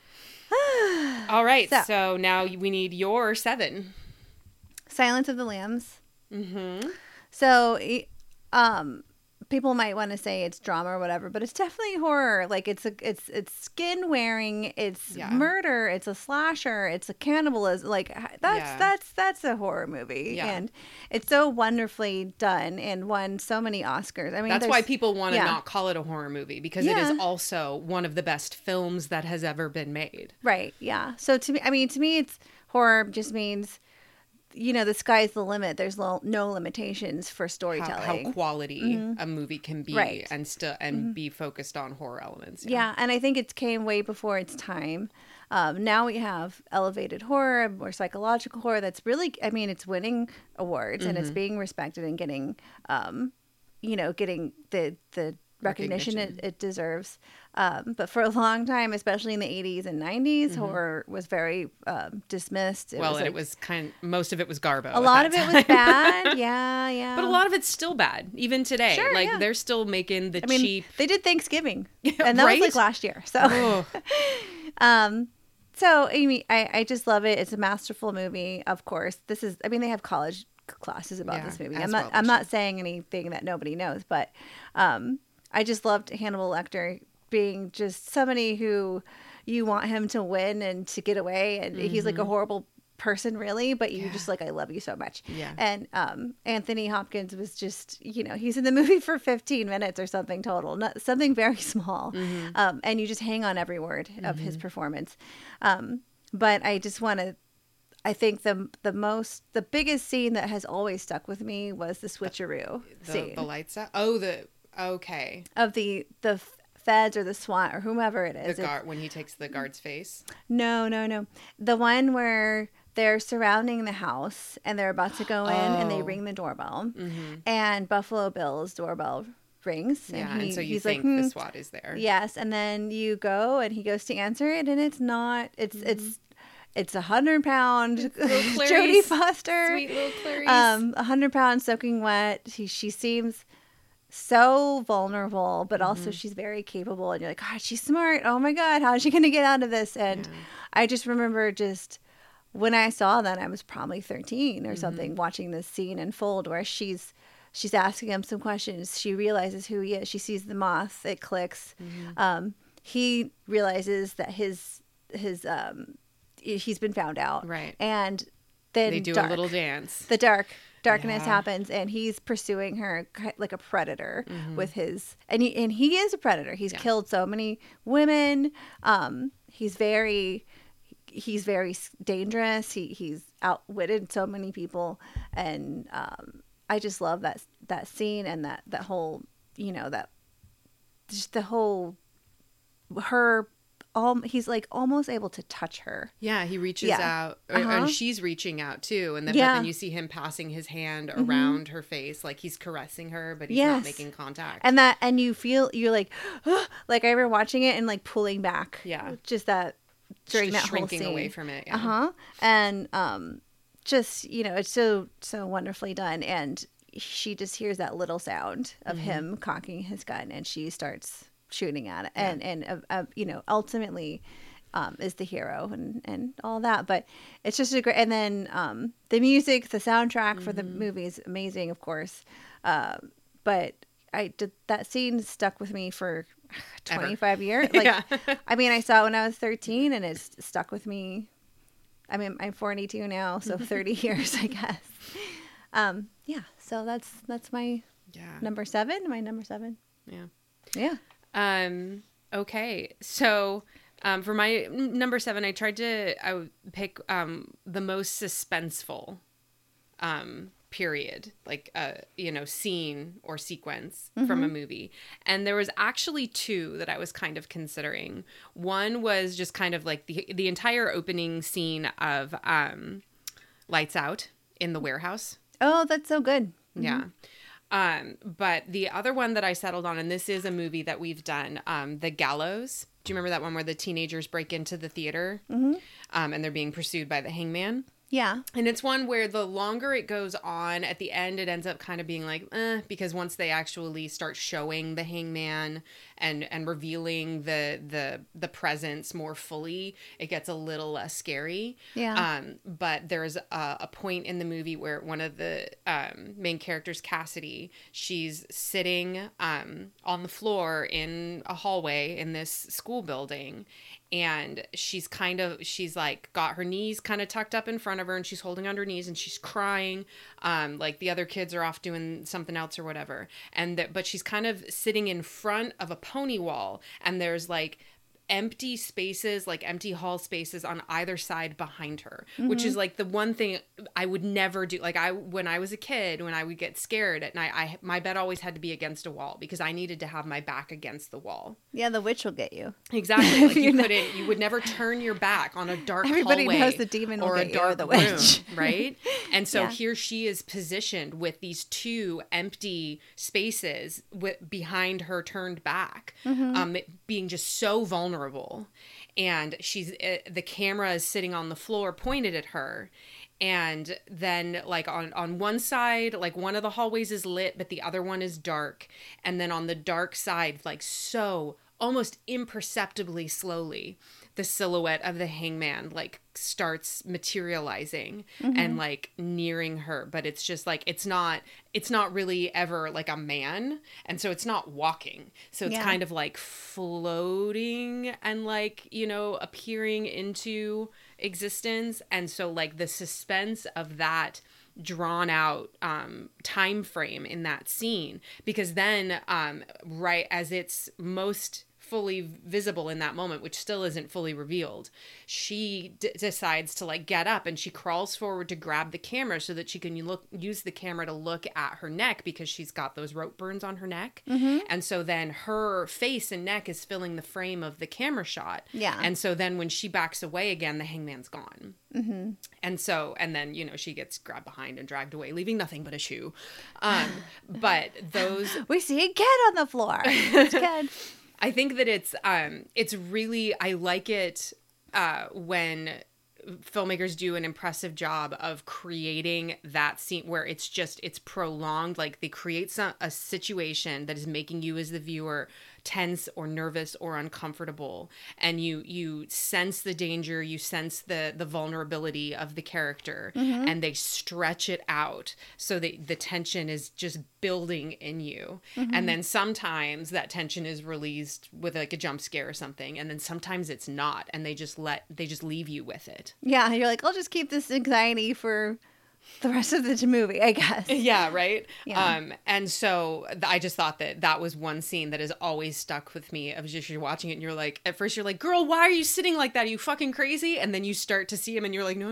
All right, So- so now we need your 7. Silence of the Lambs. Mm-hmm. So, people might want to say it's drama or whatever, but it's definitely horror. Like it's skin wearing, it's Yeah. murder, it's a slasher, it's a cannibalism. Like that's a horror movie, Yeah. and it's so wonderfully done and won so many Oscars. I mean, That's why there's- people want to yeah. not call it a horror movie, because it Yeah. is also one of the best films that has ever been made. Right. Yeah. So to me, it's horror just means, the sky's the limit. There's no limitations for How storytelling. quality a movie can be, Right. and still be focused on horror elements. Yeah, and I think it came way before its time. Now we have elevated horror, more psychological horror. That's really, I mean, it's winning awards and it's being respected and getting, getting the recognition it deserves. But for a long time, especially in the 80s and 90s, horror was very dismissed. It was most of it was garbo. A lot of it was bad. Yeah, yeah. But a lot of it's still bad, even today. Sure, like yeah. they're still making the I mean, cheap. they did Thanksgiving, and that right? was like last year. So, Ugh. so Amy, I just love it. It's a masterful movie. Of course, they have college classes about Yeah, this movie. as I'm not saying anything that nobody knows, but I just loved Hannibal Lecter being just somebody who you want him to win and to get away, and he's like a horrible person really, but you just like, I love you so much. Yeah. And Anthony Hopkins was just, he's in the movie for 15 minutes or something total, not something very small. And you just hang on every word of his performance. But I just want to, I think the biggest scene that has always stuck with me was the switcheroo scene the lights out. Okay. of the feds or the SWAT or whomever it is. The guard, when he takes the guard's face. No. The one where they're surrounding the house and they're about to go in and they ring the doorbell, and Buffalo Bill's doorbell rings. Yeah, and and so you he's think like, the SWAT is there. Yes, and then you go and he goes to answer it, and it's not. It's 100-pound Little Jodie Clarice. Foster. Sweet little Clarice. 100 pounds soaking wet. She seems so vulnerable, but also she's very capable, and you're like, God, she's smart. Oh my God, how is she going to get out of this? And I just remember just when I saw that, I was probably 13 or something, watching this scene unfold where she's asking him some questions. She realizes who he is. She sees the moth. It clicks. He realizes that he's been found out. Right. And then They do a little dance. The darkness Yeah. happens, and he's pursuing her like a predator with his, and he is a predator. He's killed so many women. He's very dangerous. He's outwitted so many people, and I just love that scene and that whole, that just the whole her. He's like almost able to touch her. Yeah, he reaches Yeah. out, and she's reaching out too, and then Yeah. but then you see him passing his hand around her face, like he's caressing her, but he's Yes. not making contact. And you're like, like I remember watching it and like pulling back. Yeah. Just that during Just that whole shrinking scene. away from it. Yeah. And just it's so wonderfully done, and she just hears that little sound of him cocking his gun, and she starts shooting at it, and ultimately is the hero and all that. But it's just a great, and then the music, the soundtrack for the movie is amazing, of course. But that scene stuck with me for 25 years. Like, Yeah. I mean, I saw it when I was 13, and it's stuck with me. I mean, I'm 42 now, so 30 years, I guess. Yeah. So that's my number 7. My number 7. Yeah. Yeah. Okay. So, for my number 7, I would pick the most suspenseful period, like scene or sequence from a movie. And there was actually two that I was kind of considering. One was just kind of like the entire opening scene of Lights Out in the warehouse. Oh, that's so good. Yeah. But the other one that I settled on, and this is a movie that we've done, The Gallows. Do you remember that one where the teenagers break into the theater and they're being pursued by the hangman? Yeah. And it's one where the longer it goes on, at the end, it ends up kind of being like, because once they actually start showing the hangman and revealing the presence more fully, it gets a little less scary. Yeah. But there's a point in the movie where one of the main characters, Cassidy, she's sitting on the floor in a hallway in this school building. And she's like got her knees kind of tucked up in front of her, and she's holding on her knees and she's crying. Like the other kids are off doing something else or whatever. But she's kind of sitting in front of a pony wall, and there's like empty spaces, like empty hall spaces on either side behind her, which is like the one thing I would never do. Like when I was a kid, when I would get scared at night, my bed always had to be against a wall because I needed to have my back against the wall. Yeah, the witch will get you. Exactly. Like you would never turn your back on a dark Everybody hallway knows the demon will or get a you or dark the room, witch. right? And so Yeah. here she is positioned with these two empty spaces behind her turned back, being just so vulnerable. And the camera is sitting on the floor pointed at her. And then like on one side, like one of the hallways is lit, but the other one is dark. And then on the dark side, like so almost imperceptibly slowly, the silhouette of the hangman like starts materializing and like nearing her. But it's just like, it's not really ever like a man. And so it's not walking. So it's kind of like floating and like, appearing into existence. And so like the suspense of that drawn out time frame in that scene, because then right as it's most fully visible in that moment, which still isn't fully revealed, she decides to like get up and she crawls forward to grab the camera so that she can use the camera to look at her neck, because she's got those rope burns on her neck. And so then her face and neck is filling the frame of the camera shot. Yeah. And so then when she backs away again, the hangman's gone. And then, she gets grabbed behind and dragged away, leaving nothing but a shoe. But those... We see a kid on the floor. It's good. I think that it's really, I like it when filmmakers do an impressive job of creating that scene where it's prolonged. Like they create a situation that is making you as the viewer tense or nervous or uncomfortable, and you sense the danger, you sense the vulnerability of the character, and they stretch it out so that the tension is just building in you. And then sometimes that tension is released with like a jump scare or something, and then sometimes it's not, and they just leave you with it. Yeah, you're like, I'll just keep this anxiety for the rest of the movie, I guess. Yeah, right? Yeah. And so I just thought that was one scene that has always stuck with me. Of just you're watching it and you're like, at first you're like, girl, why are you sitting like that? Are you fucking crazy? And then you start to see him and you're like, no.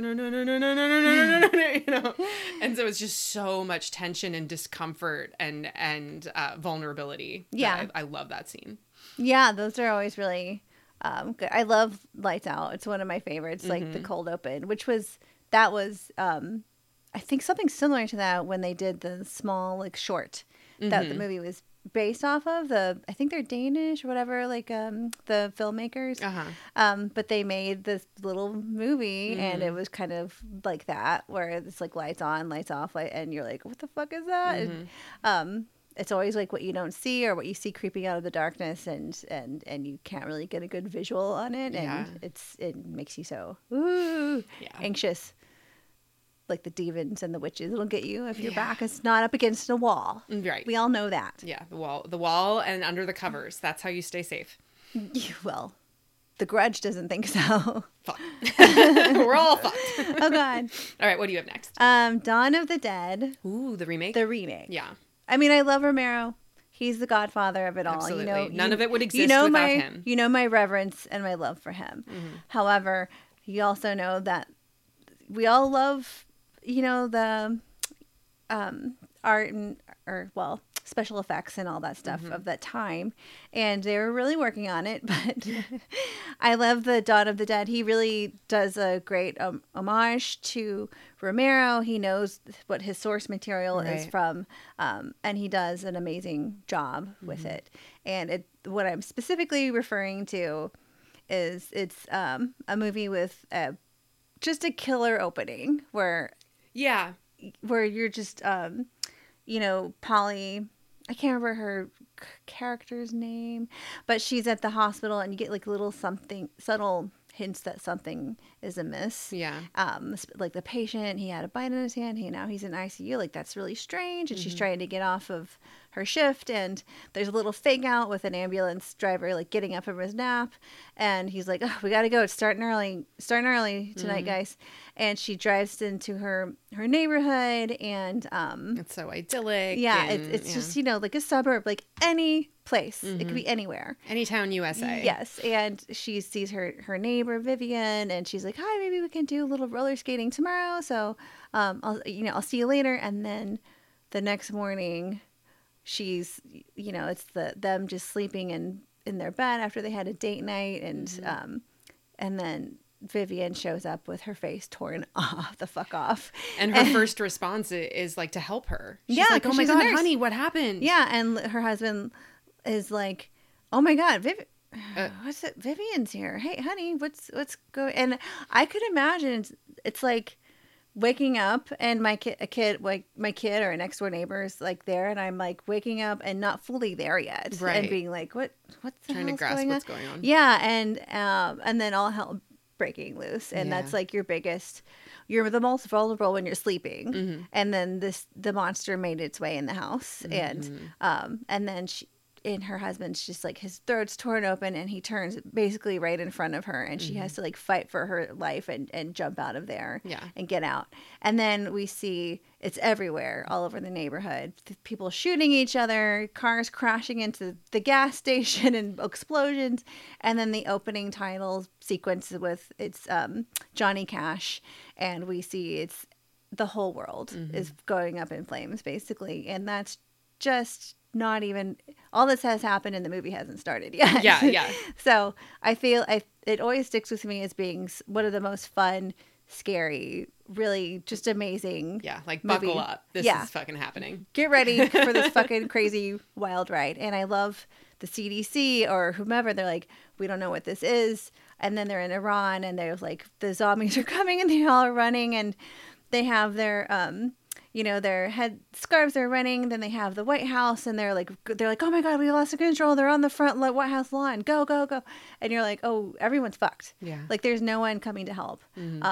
And so it's just so much tension and discomfort and vulnerability. Yeah. I love that scene. Yeah, those are always really good. I love Lights Out. It's one of my favorites, like the cold open, that was I think something similar to that when they did the small like short that the movie was based off of. I think they're Danish or whatever, like the filmmakers. But they made this little movie and it was kind of like that, where it's like lights on, lights off, and you're like, what the fuck is that? And, it's always like what you don't see or what you see creeping out of the darkness, and you can't really get a good visual on it, and it makes you so anxious. Like the demons and the witches, it'll get you if your back is not up against a wall. Right. We all know that. Yeah, the wall and under the covers. That's how you stay safe. Well, The Grudge doesn't think so. Fuck. We're all fucked. Oh God. All right, what do you have next? Dawn of the Dead. Ooh, the remake? The remake. Yeah. I mean, I love Romero. He's the godfather of it all. Absolutely. None of it would exist without him. You know my reverence and my love for him. However, you also know that we all love, the art and special effects and all that stuff of that time, and they were really working on it. But I love the Dawn of the Dead. He really does a great homage to Romero. He knows what his source material is from, and he does an amazing job with it. And what I'm specifically referring to is it's a movie with just a killer opening where you're just Polly, I can't remember her character's name, but she's at the hospital and you get like little subtle hints that something is amiss. Yeah. Like the patient, he had a bite in his hand. Now he's in ICU. Like, that's really strange. And she's trying to get off of her shift. And there's a little fake out with an ambulance driver, like getting up from his nap. And he's like, oh, we got to go. It's starting early tonight, guys. And she drives into her neighborhood, and it's so idyllic. Yeah. It's just, like a suburb, like any place. It could be anywhere. Any town, USA. Yes. And she sees her neighbor, Vivian, and she's like, hi, maybe we can do a little roller skating tomorrow. So, I'll see you later. And then the next morning, she's, it's them just sleeping in their bed after they had a date night. And then Vivian shows up with her face torn the fuck off. And her first response is like to help her. She's like, oh my God, honey, what happened? Yeah. And her husband is like, oh my God, what's it? Vivian's here. Hey, honey, what's going? And I could imagine it's like waking up and my kid or a next door neighbor is like there, and I'm like waking up and not fully there yet, right? And being like, what's the trying to grasp what's going on? Yeah, and then all hell breaking loose, and that's like you're the most vulnerable when you're sleeping, and then the monster made its way in the house, and then her husband's just like, his throat's torn open, and he turns basically right in front of her, and she has to like fight for her life and jump out of there and get out. And then we see it's everywhere, all over the neighborhood, people shooting each other, cars crashing into the gas station, and explosions. And then the opening title sequence with it's Johnny Cash, and we see it's the whole world is going up in flames basically, and that's just not even all this has happened, and the movie hasn't started yet. Yeah. So I feel it always sticks with me as being one of the most fun, scary, really just amazing. Yeah, like movie. Buckle up. This is fucking happening. Get ready for this fucking crazy wild ride. And I love the CDC or whomever. They're like, we don't know what this is. And then they're in Iran, and they're like, the zombies are coming, and they all are running, and they have their their head scarves are running. Then they have the White House, and they're like, oh my God, we lost control. They're on the front White House lawn. Go, go, go. And you're like, oh, everyone's fucked. Yeah. Like, there's no one coming to help.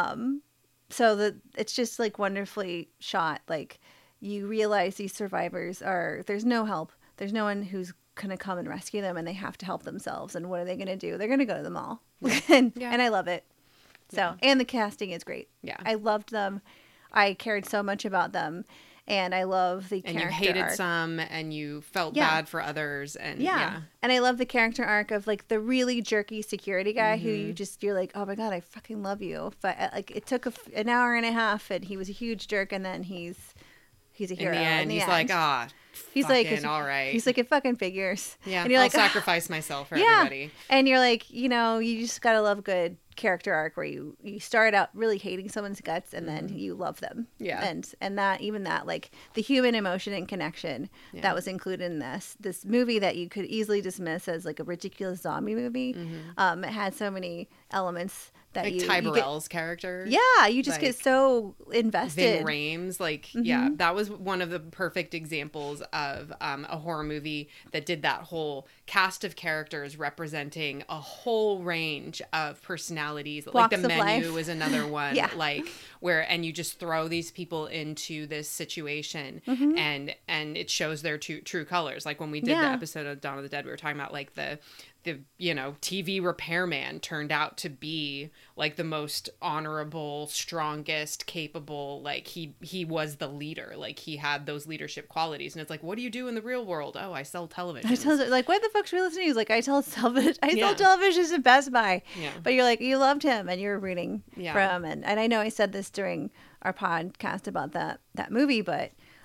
So it's just like wonderfully shot. Like, you realize these survivors there's no help. There's no one who's going to come and rescue them, and they have to help themselves. And what are they going to do? They're going to go to the mall. And I love it. So, and the casting is great. Yeah. I loved them. I cared so much about them, and I love the character arc. And you hated some, and you felt bad for others, and and I love the character arc of like the really jerky security guy who you're like, oh my God, I fucking love you. But like, it took an hour and a half, and he was a huge jerk, and then he's a hero. In the end, like, he's like, all right. He's like, it fucking figures. Yeah, and you're I'll like, sacrifice myself for everybody. And you're like, you just gotta love good character arc where you start out really hating someone's guts, and then you love them. Yeah. And that like the human emotion and connection that was included in this movie that you could easily dismiss as like a ridiculous zombie movie. It had so many elements that like Ty Burrell's character. Yeah, you just get so invested. Ving Rhames, that was one of the perfect examples of a horror movie that did that whole cast of characters representing a whole range of personalities. Walks like The of Menu life. was another one. Yeah. Like and you just throw these people into this situation, and it shows their true colors. Like when we did the episode of Dawn of the Dead, we were talking about like the TV repairman turned out to be like the most honorable, strongest, capable, like he was the leader, like he had those leadership qualities. And it's like, what do you do in the real world? Oh, I sell television. Like, what the fuck's real news? Like, I sell television at Best Buy. Yeah. But you're like, you loved him, and you're rooting for him. And I know I said this during our podcast about that movie, but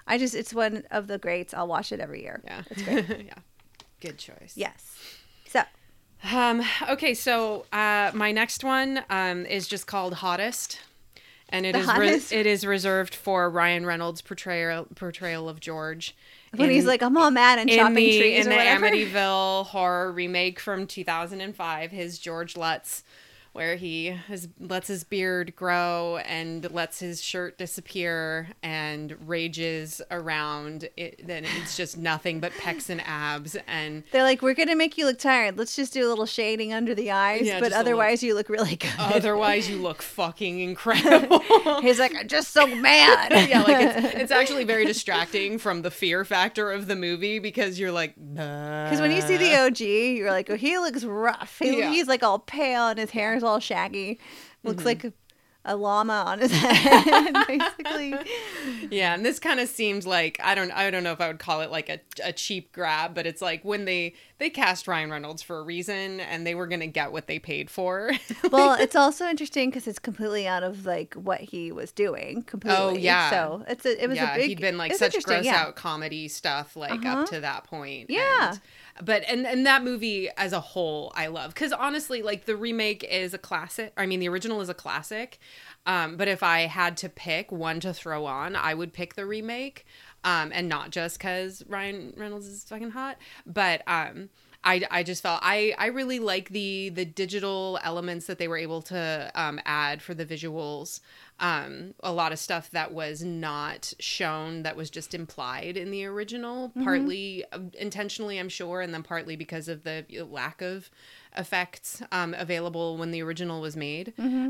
it's one of the greats. I'll watch it every year. Yeah. It's great. Yeah. Good choice. Yes. So. Okay, so my next one is just called Hottest, and it is reserved for Ryan Reynolds' portrayal of George when he's like, I'm all mad and chopping trees in or the whatever. Amityville horror remake from 2005. His George Lutz, where he lets his beard grow and lets his shirt disappear and rages around it. Then it's just nothing but pecs and abs. And they're like, we're going to make you look tired. Let's just do a little shading under the eyes. But otherwise you look really good. Otherwise you look fucking incredible. He's like, I'm just so mad. Yeah, like it's actually very distracting from the fear factor of the movie because you're like, because when you see the OG, you're like, oh, he looks rough. He's like all pale and his hair is all shaggy. Looks like a llama on his head, basically. Yeah, and this kind of seems like I don't know if I would call it like a cheap grab, but it's like when they cast Ryan Reynolds for a reason and they were gonna get what they paid for. Well, it's also interesting because it's completely out of like what he was doing completely. Oh yeah, so it was a big. He'd been like such gross out comedy stuff like up to that point. Yeah. But that movie as a whole, I love because honestly, like the remake is a classic. I mean, the original is a classic. But if I had to pick one to throw on, I would pick the remake. And not just because Ryan Reynolds is fucking hot, but I just felt I really like the digital elements that they were able to add for the visuals. A lot of stuff that was not shown, that was just implied in the original, partly intentionally, I'm sure, and then partly because of the lack of effects available when the original was made.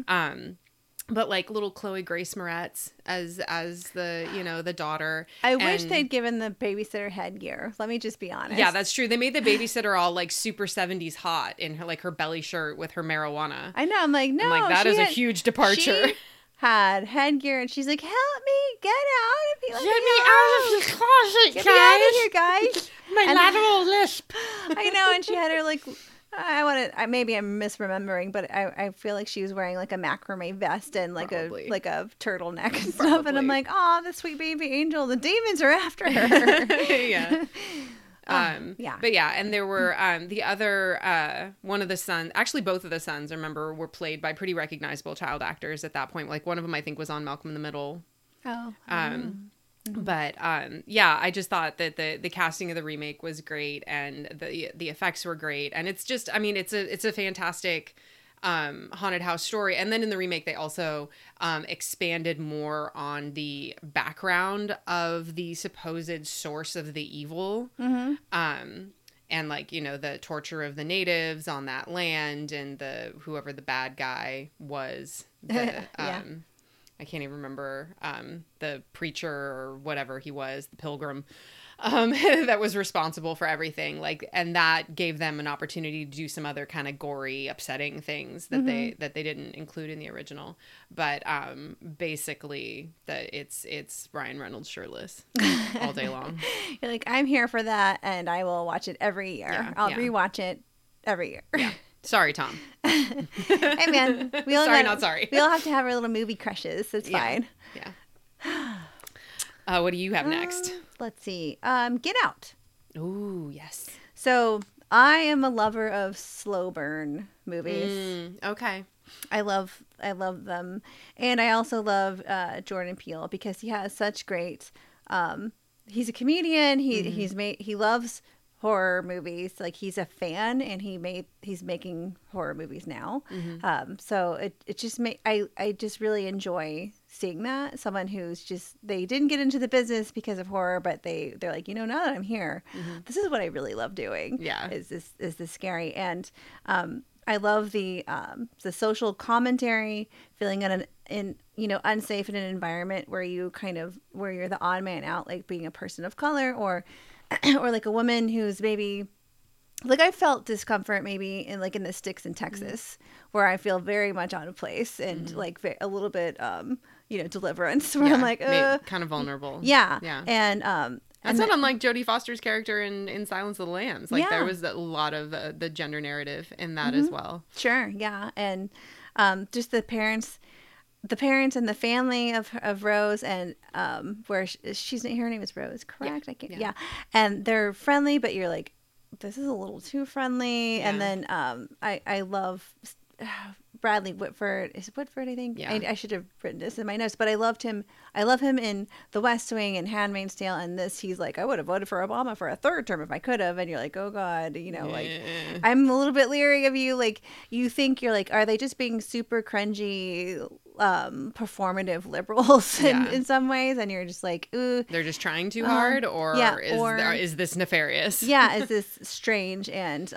But like little Chloe Grace Moretz as the the daughter. I wish they'd given the babysitter headgear. Let me just be honest. Yeah, that's true. They made the babysitter all like super 70s hot in her belly shirt with her marijuana. I know. I'm like, no. That is a huge departure. She had headgear and she's like, help me get out. Get me out of the closet, Get guys. me out of here, guys. My lateral lisp. I know, and she had her like. Maybe I'm misremembering, but I feel like she was wearing like a macrame vest and like Probably. a turtleneck and stuff. And I'm like, oh, the sweet baby angel, the demons are after her. Yeah. Yeah. But yeah, and there were the other one of the sons, actually both of the sons, I remember, were played by pretty recognizable child actors at that point. Like one of them I think was on Malcolm in the Middle. Oh. But yeah, I just thought that the casting of the remake was great and the effects were great, and it's just, I mean, it's a fantastic haunted house story. And then in the remake they also expanded more on the background of the supposed source of the evil. And like, the torture of the natives on that land and whoever the bad guy was, I can't even remember the preacher or whatever he was, the pilgrim, that was responsible for everything. Like, and that gave them an opportunity to do some other kind of gory, upsetting things that they didn't include in the original. But basically, it's Ryan Reynolds shirtless all day long. You're like, I'm here for that, and I will watch it every year. Yeah, I'll rewatch it every year. Yeah. Sorry, Tom. Hey, man. We all not sorry. We all have to have our little movie crushes. It's fine. Yeah. What do you have next? Let's see. Get Out. Ooh, yes. So I am a lover of slow burn movies. Okay. I love them. And I also love Jordan Peele because he has such great he's a comedian. He loves horror movies. Like, he's a fan, and he's making horror movies now. So it just I just really enjoy seeing that. Someone who's just, they didn't get into the business because of horror, but they're like, now that I'm here, this is what I really love doing. Yeah. Is this scary. And I love the social commentary, feeling unsafe in an environment where you're the odd man out, like being a person of color or like a woman who's maybe, like, I felt discomfort maybe in the sticks in Texas, where I feel very much out of place and like a little bit deliverance, where I'm like kind of vulnerable. Yeah. And that's not then, unlike Jodie Foster's character in Silence of the Lambs. Like, there was a lot of the gender narrative in that as well. Sure, yeah. And just the parents the parents and the family of Rose, and where her name is Rose, correct? Yeah. Yeah, and they're friendly, but you're like, this is a little too friendly. Yeah. And then I love Bradley Whitford. Is it Whitford? I think. Yeah. I should have written this in my notes, but I loved him. I love him in The West Wing and Handmaid's Tale, and this he's like, I would have voted for Obama for a third term if I could have. And you're like, oh God, like I'm a little bit leery of you. Like you think you're like, are they just being super cringy, performative liberals in some ways? And you're just like, ooh, they're just trying too hard, or is this nefarious? Yeah, is this strange and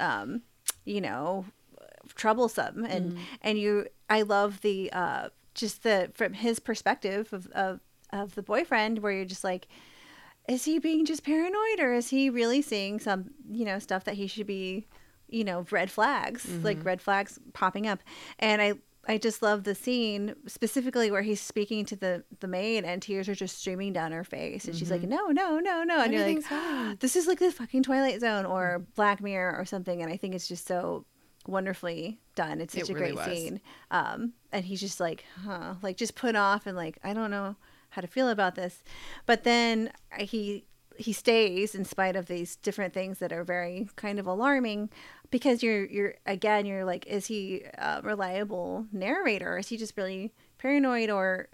troublesome? And I love the just the from his perspective of the boyfriend, where you're just like, is he being just paranoid, or is he really seeing some stuff that he should be red flags, like red flags popping up? And I just love the scene specifically where he's speaking to the maid and tears are just streaming down her face. And she's like, no. And you're like, this is like the fucking Twilight Zone or Black Mirror or something. And I think it's just so wonderfully done. It's such a great scene. And he's just like, like just put off and like, I don't know how to feel about this. But then he stays in spite of these different things that are very kind of alarming, because you're like, is he a reliable narrator? Is he just really paranoid, or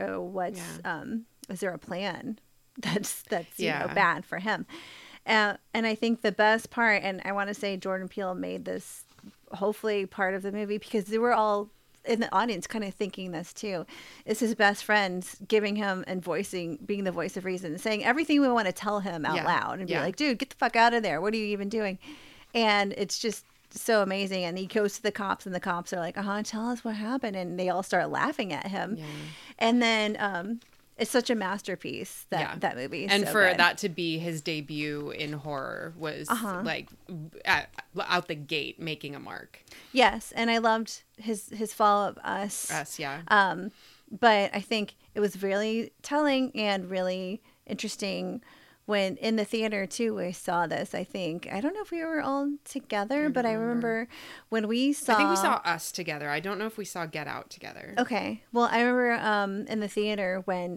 is there a plan that's bad for him? And I think the best part, and I want to say Jordan Peele made this hopefully part of the movie, because they were all in the audience kind of thinking this too, is his best friends giving him and being the voice of reason, saying everything we want to tell him out loud, and be like, dude, get the fuck out of there. What are you even doing? And it's just so amazing. And he goes to the cops, and the cops are like, tell us what happened. And they all start laughing at him. Yeah. And then, it's such a masterpiece, that movie. And so for good. that to be his debut in horror was like out the gate making a mark. Yes. And I loved his follow-up Us. Yeah. But I think it was really telling and really interesting when in the theater too we saw this. I don't know if we were all together, but I remember when we saw, I think we saw Us together. I don't know if we saw Get Out together. Okay. Well, I remember in the theater when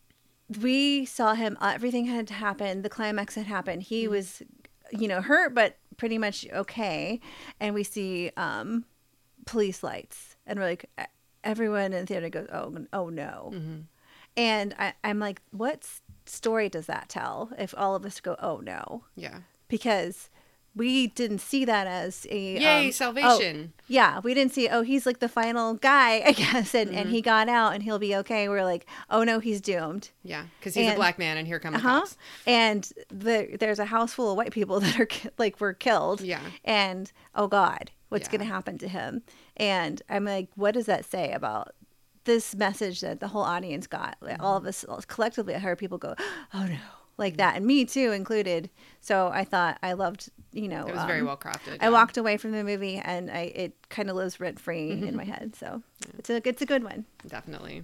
we saw him, everything had happened, the climax had happened. He was hurt but pretty much okay, and we see police lights, and we're like, everyone in the theater goes, oh no. And I'm like, what story does that tell if all of us go, oh no? Yeah. Because we didn't see that as a yay, salvation. We didn't see, he's like the final guy, I guess, and he got out and he'll be okay. We're like, oh no, he's doomed. Yeah, because he's a black man, and here come the cops. And there's a house full of white people that are were killed. Yeah. And oh God, what's going to happen to him? And I'm like, what does that say about this message that the whole audience got? All of us collectively, I heard people go, oh no, like that, and me too included. So I thought, I loved, it was very well crafted. I walked away from the movie, and it kind of lives rent free in my head. So it's a good one. Definitely.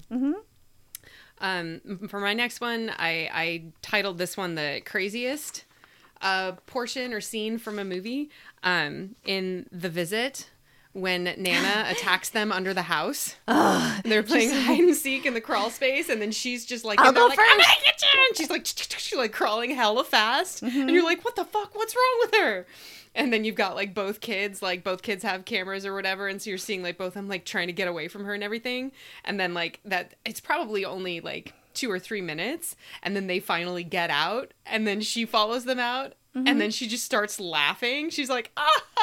For my next one, I titled this one the craziest portion or scene from a movie. In The Visit, when Nana attacks them under the house. They're playing hide and seek in the crawl space, and then she's just like, I'm gonna get you! And she's like crawling hella fast. And you're like, what the fuck? What's wrong with her? And then you've got like both kids have cameras or whatever, and so you're seeing like both of them like trying to get away from her and everything. And then like that, it's probably only like 2 or 3 minutes, and then they finally get out, and then she follows them out. And then she just starts laughing. She's like,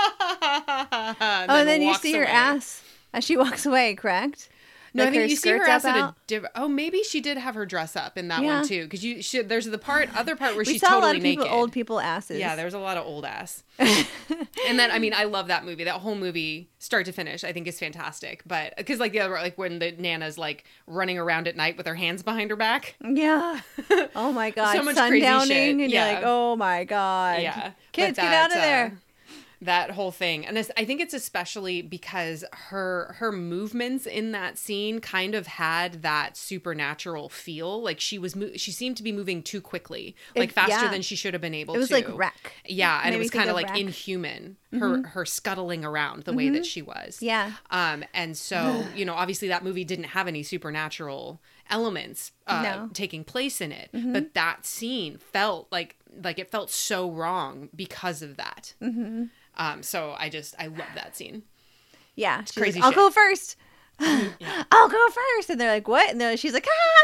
and then you see her ass as she walks away, correct? No, I think you see her ass at a maybe she did have her dress up in that one too, because there's the other part where she's totally naked. Old people asses. Yeah, there's a lot of old ass. And then I love that movie. That whole movie, start to finish, I think is fantastic. But because like the other, like when the Nana's like running around at night with her hands behind her back. Yeah. Oh my God. So much crazy shit. And you're like, oh my God. Yeah. Kids, get out of there. That whole thing. And I think it's especially because her movements in that scene kind of had that supernatural feel. Like she seemed to be moving too quickly, like faster than she should have been able to. It was like wreck. Yeah. And it was kind of like inhuman. her scuttling around the way that she was. Yeah. And so, you know, obviously that movie didn't have any supernatural elements taking place in it, but that scene felt like it felt so wrong because of that. So I love that scene. Yeah. It's crazy. I'll go first. Yeah. I'll go first. And they're like, what? And she's like,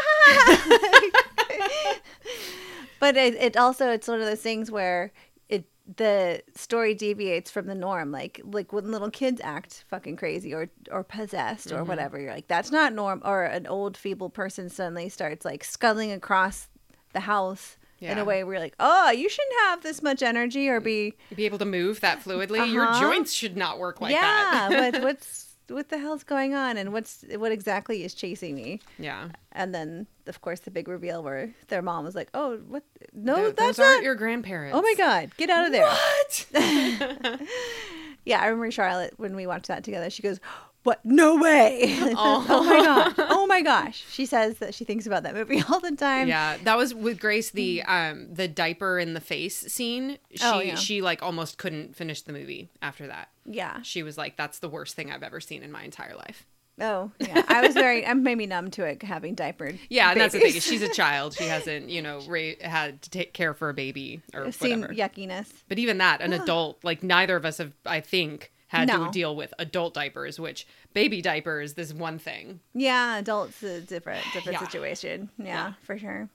ah. But it also, it's one of those things where the story deviates from the norm. Like when little kids act fucking crazy or possessed or whatever, you're like, that's not norm. Or an old feeble person suddenly starts like scuttling across the house in a way where you're like, oh, you shouldn't have this much energy or be able to move that fluidly. Your joints should not work like that. Yeah. What the hell's going on, and what exactly is chasing me? Yeah. And then of course the big reveal where their mom was like, oh, what? No, those aren't your grandparents. Oh my God, get out of there. What? Yeah, I remember Charlotte when we watched that together. She goes, what? No way. Oh my God. Oh my gosh. She says that she thinks about that movie all the time. Yeah, that was with Grace, the diaper in the face scene. She like almost couldn't finish the movie after that. Yeah. She was like, that's the worst thing I've ever seen in my entire life. Oh, yeah. I'm maybe numb to it, having diapered. Yeah, and babies. that's the thing. She's a child. She hasn't, had to take care for a baby or seen whatever. Yuckiness. But even that, an adult, like neither of us have, I think, had No. to deal with adult diapers, which baby diapers, this one thing. Yeah, adults a different situation. Yeah, for sure.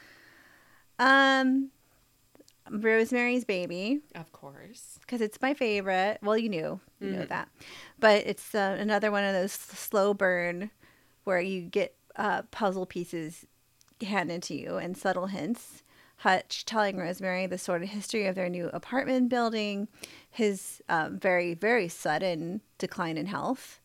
Rosemary's Baby. Of course. Because it's my favorite. Well, you know that. But it's another one of those slow burn where you get puzzle pieces handed to you and subtle hints. Hutch telling Rosemary the sort of history of their new apartment building, his very, very sudden decline in health.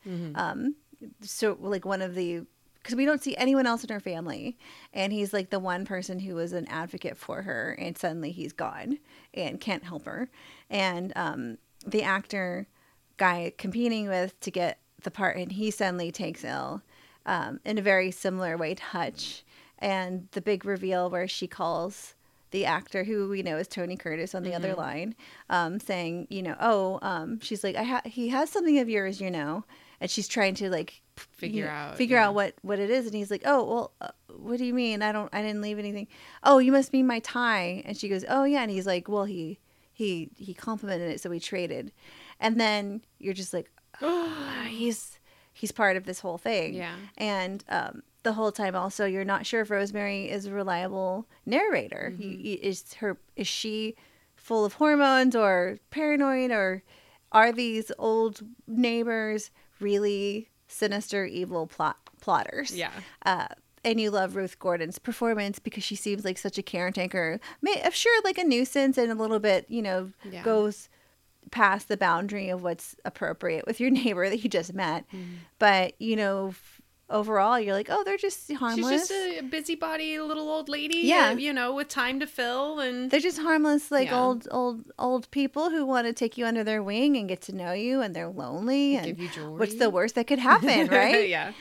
So like one of the... Because we don't see anyone else in her family. And he's like the one person who was an advocate for her. And suddenly he's gone and can't help her. And the actor guy competing with to get the part, and he suddenly takes ill in a very similar way to Hutch. And the big reveal where she calls the actor, who we know is Tony Curtis, on the other line, saying, she's like, he has something of yours, and she's trying to like figure out what it is, and he's like, oh well, what do you mean? I didn't leave anything. Oh, you must mean my tie. And she goes, oh yeah. And he's like, well, he complimented it, so we traded. And then you're just like, oh, he's part of this whole thing. Yeah. And the whole time also you're not sure if Rosemary is a reliable narrator. Is she full of hormones or paranoid, or are these old neighbors really sinister, evil plotters? Yeah. And you love Ruth Gordon's performance because she seems like such a caretaker. Sure, like a nuisance and a little bit, goes past the boundary of what's appropriate with your neighbor that you just met. But, overall, you're like, oh, they're just harmless. She's just a busybody little old lady, yeah. With time to fill. And they're just harmless, like old people who want to take you under their wing and get to know you, and they're lonely. And give you jewelry. What's the worst that could happen, right? Yeah.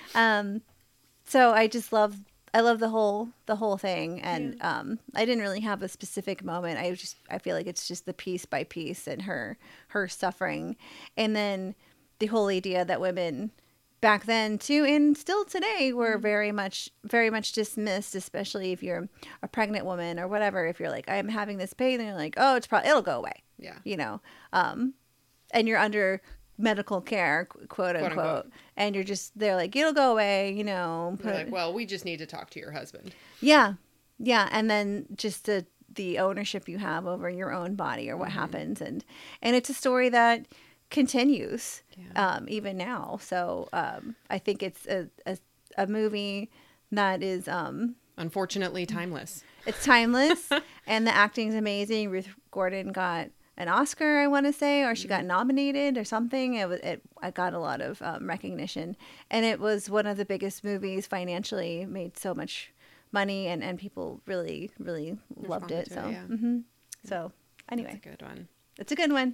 So I love the whole thing, and I didn't really have a specific moment. I feel like it's just the piece by piece and her suffering, and then the whole idea that women back then too, and still today, were very much dismissed, especially if you're a pregnant woman or whatever. If you're like, I'm having this pain, and you're like, oh, it'll go away. Yeah. And you're under medical care, quote unquote, and they're like, it'll go away, You're like, well, we just need to talk to your husband. Yeah. And then just the ownership you have over your own body or what happens, and it's a story that continues even now. So I think it's a movie that is unfortunately timeless. It's timeless, and the acting's amazing. Ruth Gordon got an Oscar, I want to say, or she got nominated or something. It got a lot of recognition, and it was one of the biggest movies financially. Made so much money, and people really, really loved it. So, so anyway, that's a good one. It's a good one.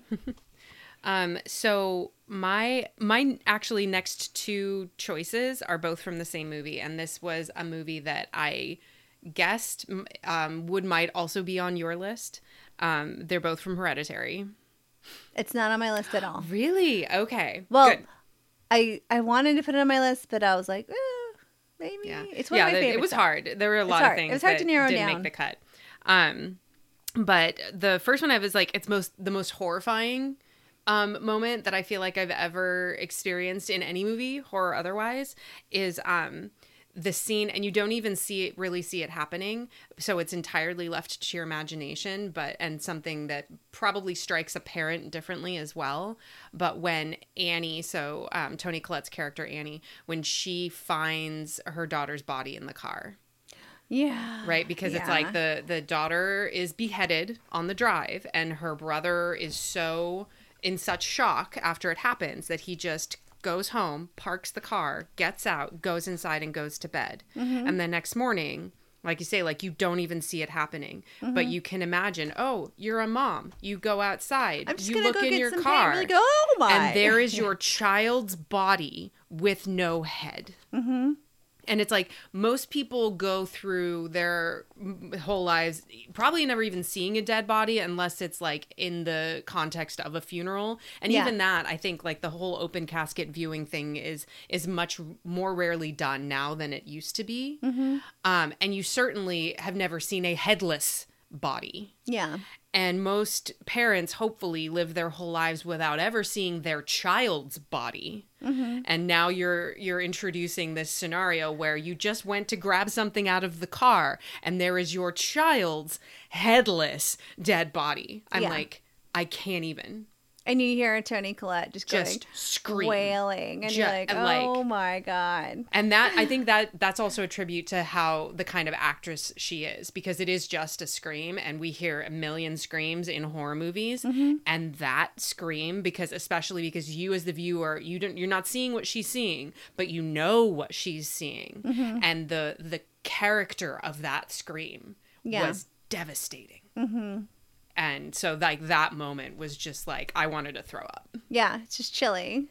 So my actually next two choices are both from the same movie, and this was a movie that I guessed might also be on your list. They're both from Hereditary. It's not on my list at all. Really? Okay. Well, good. I wanted to put it on my list, but I was like, maybe. Yeah. It's one of my favorites. It was hard. There were a lot of things it was hard that to narrow didn't down. make the cut. But the first one I was like, it's the most horrifying moment that I feel like I've ever experienced in any movie, horror otherwise, is the scene, and you don't even really see it happening, so it's entirely left to your imagination, and something that probably strikes a parent differently as well. But when Annie, so Toni Collette's character Annie, when she finds her daughter's body in the car. Yeah. Right? Because it's like the daughter is beheaded on the drive, and her brother is in such shock after it happens that he just goes home, parks the car, gets out, goes inside, and goes to bed. Mm-hmm. And the next morning, like you say, like you don't even see it happening, but you can imagine, oh, you're a mom. You go outside, you look in your car, like, oh my. and there is your child's body with no head. Mm-hmm. And it's like most people go through their whole lives probably never even seeing a dead body unless it's like in the context of a funeral. And even that, I think like the whole open casket viewing thing is much more rarely done now than it used to be. Mm-hmm. And you certainly have never seen a headless body. Yeah. And most parents hopefully live their whole lives without ever seeing their child's body. Mm-hmm. And now you're introducing this scenario where you just went to grab something out of the car and there is your child's headless dead body. I'm like, I can't even. And you hear Toni Collette just scream, wailing, and you're like, oh my God. And that, I think that's also a tribute to how the kind of actress she is, because it is just a scream, and we hear a million screams in horror movies, mm-hmm. and that scream, especially because you as the viewer, you're not seeing what she's seeing, but you know what she's seeing, mm-hmm. and the character of that scream was devastating. Mm-hmm. And so like that moment was just like, I wanted to throw up. Yeah. It's just chilling.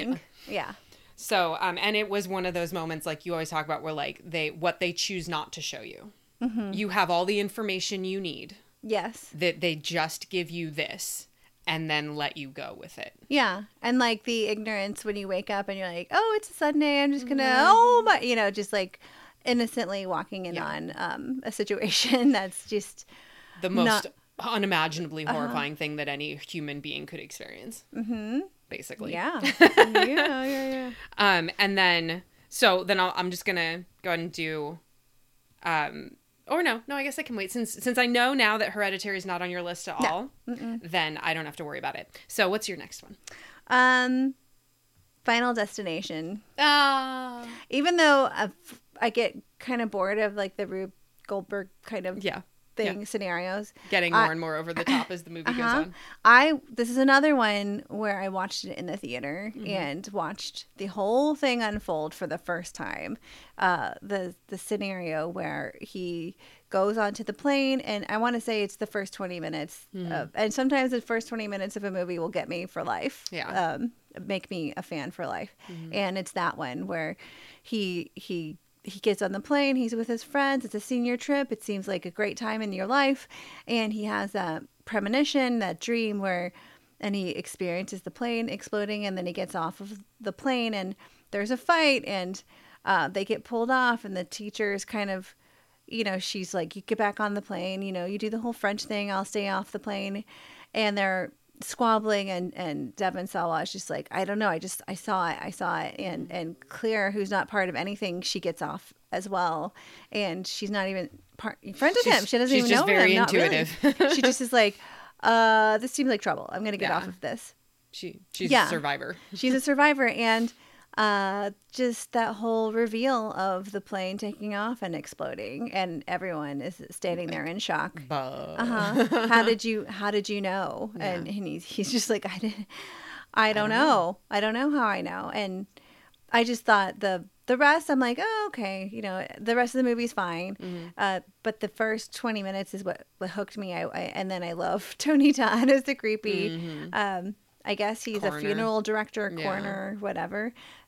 Yeah. So, and it was one of those moments like you always talk about where like what they choose not to show you. Mm-hmm. You have all the information you need. Yes. That they just give you this and then let you go with it. Yeah. And like the ignorance when you wake up and you're like, oh, it's a Sunday. I'm just going to, just like innocently walking in on a situation that's just the most unimaginably horrifying thing that any human being could experience. Mm-hmm. Basically. Yeah. Yeah. And then, I'm just going to go ahead and do, or no, I guess I can wait. Since I know now that Hereditary is not on your list at all, then I don't have to worry about it. So what's your next one? Final Destination. Even though I get kind of bored of like the Rube Goldberg kind of scenarios. Getting more and more over the top as the movie goes on. This is another one where I watched it in the theater and watched the whole thing unfold for the first time. The scenario where he goes onto the plane, and I want to say it's the first 20 minutes and sometimes the first 20 minutes of a movie will get me for life. Yeah. Make me a fan for life. And it's that one where he gets on the plane. He's with his friends. It's a senior trip. It seems like a great time in your life. And he has a premonition, that dream and he experiences the plane exploding, and then he gets off of the plane and there's a fight, and they get pulled off, and the teacher's kind of, she's like, you get back on the plane, you do the whole French thing. I'll stay off the plane. And they're squabbling, and Devon Sawa is just like, I don't know, I saw it, and Claire, who's not part of anything, she gets off as well, and she's not even friends with him. She doesn't even know him. She's just very intuitive. Really. She just is like, this seems like trouble. I'm gonna get off of this. She's a survivor. She's a survivor, and just that whole reveal of the plane taking off and exploding, and everyone is standing there in shock. How did you know? Yeah. And he's just like, I don't know how I know. And I just thought the rest, I'm like, oh, okay, the rest of the movie's fine. But the first 20 minutes is what hooked me. And then I love Tony Todd as the creepy I guess he's coroner. A funeral director, coroner, whatever.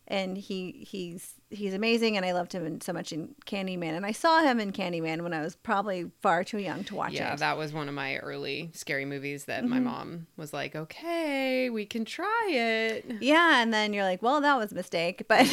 and he's amazing, and I loved him so much in Candyman, and I saw him in Candyman when I was probably far too young to watch it. Yeah, that was one of my early scary movies that my mom was like, okay, we can try it. Yeah, and then you're like, well, that was a mistake, but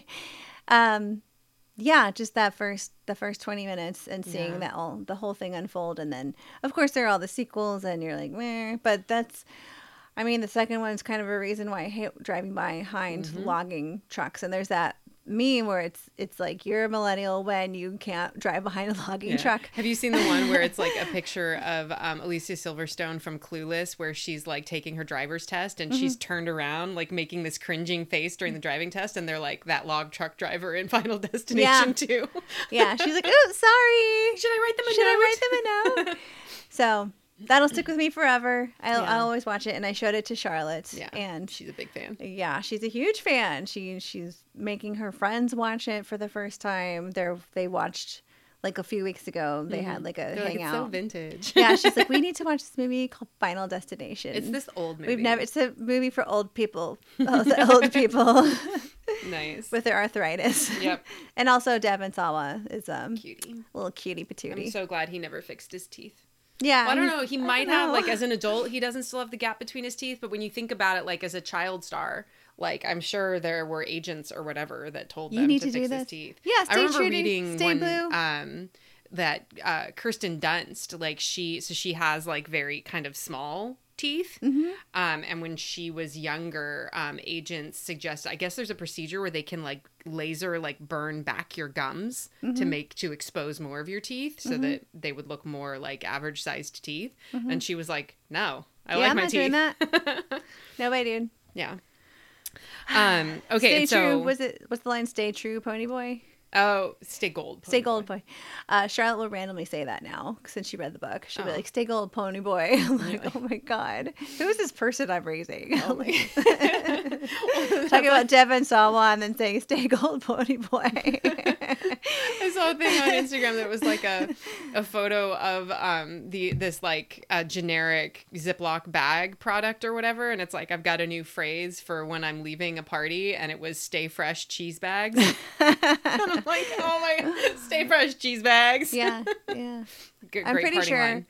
yeah, just the first 20 minutes and seeing the whole thing unfold, and then of course there are all the sequels, and you're like, meh. But I mean, the second one's kind of a reason why I hate driving behind logging trucks. And there's that meme where it's like, you're a millennial when you can't drive behind a logging truck. Have you seen the one where it's like a picture of Alicia Silverstone from Clueless, where she's like taking her driver's test and she's turned around like making this cringing face during the driving test, and they're like that log truck driver in Final Destination 2. Yeah, she's like, oh, sorry. Should I write them a note? So that'll stick with me forever. I'll always watch it, and I showed it to Charlotte. Yeah, and she's a big fan. Yeah, she's a huge fan. She's making her friends watch it for the first time. They watched like a few weeks ago. They had like a hangout. It's so vintage. Yeah, she's like, we need to watch this movie called Final Destination. It's this old movie. It's a movie for old people. Old people. Nice. With their arthritis. Yep. And also Devon Sawa is cutie. Little cutie patootie. I'm so glad he never fixed his teeth. Yeah. Well, I don't know. He might have, like, as an adult, he doesn't still have the gap between his teeth. But when you think about it, like, as a child star, like, I'm sure there were agents or whatever that told them to fix his teeth. Yeah, I remember reading stay blue. That Kirsten Dunst, like, she has, like, very kind of small teeth. And when she was younger, agents suggest, I guess there's a procedure where they can like laser like burn back your gums to expose more of your teeth so that they would look more like average sized teeth. And she was like, no, I like my teeth. I'm not doing that. No way, dude. Yeah. Okay. Stay true. What's the line? Stay true, pony boy. Oh, stay gold. Stay gold, boy. Charlotte will randomly say that now since she read the book. She'll be like, "Stay gold, pony boy." I'm like, "Oh my god, who is this person I'm raising?" Oh talking about Devon Sawa and then saying, "Stay gold, pony boy." I saw a thing on Instagram that was like a photo of this like generic Ziploc bag product or whatever, and it's like, I've got a new phrase for when I'm leaving a party, and it was "Stay fresh cheese bags." I'm like, oh my God, stay fresh cheese bags. Yeah. I'm pretty sure.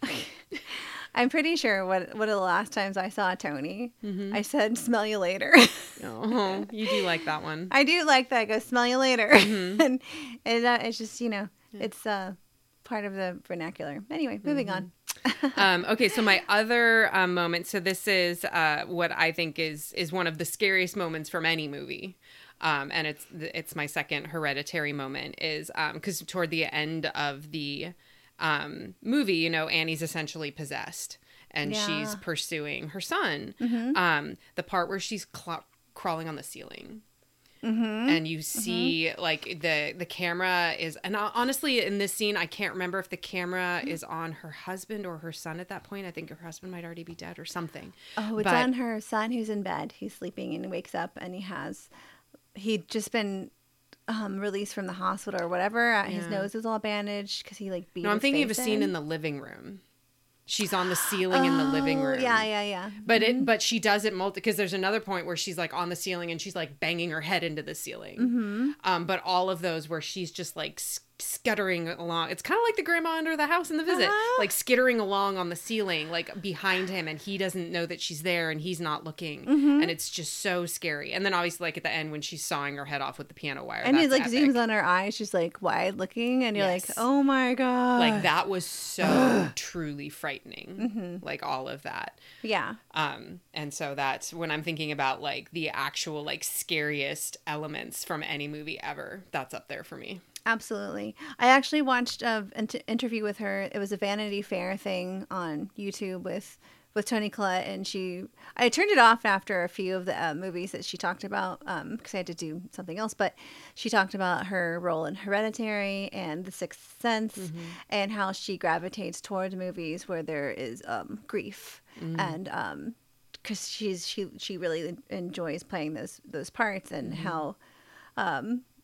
I'm pretty sure one of the last times I saw Tony, I said, "Smell you later." Oh, you do like that one. I do like that. Go, "Smell you later," and it's just it's part of the vernacular. Anyway, moving on. Okay, so my other moment. So this is what I think is one of the scariest moments from any movie. And it's my second Hereditary moment is because toward the end of the movie, Annie's essentially possessed and she's pursuing her son. The part where she's crawling on the ceiling. And you see like the camera is, and honestly in this scene I can't remember if the camera is on her husband or her son at that point. I think her husband might already be dead or something. Oh, it's on her son who's in bed. He's sleeping and wakes up and he'd just been released from the hospital or whatever. His nose is all bandaged because he like beat his I'm thinking face of a scene in the living room. She's on the ceiling in the living room. Yeah. But she does it because there's another point where she's like on the ceiling and she's like banging her head into the ceiling. But all of those where she's just like scuttering along. It's kind of like the grandma under the house in The Visit, like skittering along on the ceiling, like behind him, and he doesn't know that she's there and he's not looking. And it's just so scary. And then obviously like at the end when she's sawing her head off with the piano wire. And he like zooms on her eyes, she's like wide looking, and you're like, oh my God. Like that was so truly frightening. Like all of that. Yeah. And so that's when I'm thinking about like the actual like scariest elements from any movie ever. That's up there for me. Absolutely. I actually watched an interview with her. It was a Vanity Fair thing on YouTube with Toni Collette, and I turned it off after a few of the movies that she talked about because I had to do something else. But she talked about her role in Hereditary and The Sixth Sense and how she gravitates towards movies where there is grief and because she really enjoys playing those parts and how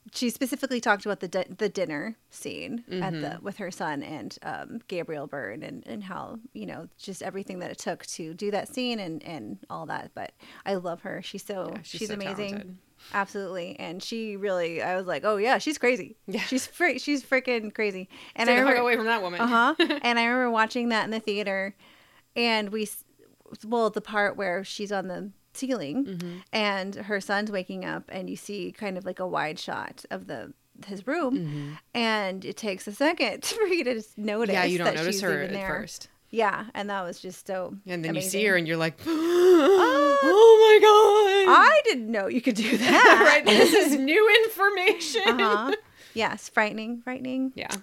she specifically talked about the dinner scene with her son and Gabriel Byrne and how, you know, just everything that it took to do that scene and all that. But I love her. She's so amazing. Talented. Absolutely. And she really, I was like, oh yeah, she's crazy. Yeah. She's freaking crazy. And Stay the fuck away from that woman. And I remember watching that in the theater, and the part where she's on the ceiling and her son's waking up, and you see kind of like a wide shot of his room, and it takes a second for you to notice. Yeah, you don't that notice she's her even at there. first. Yeah, and that was just so And then amazing. you see her and you're like, oh my God. I didn't know you could do that. Right? This is new information. Yes, frightening. Yeah.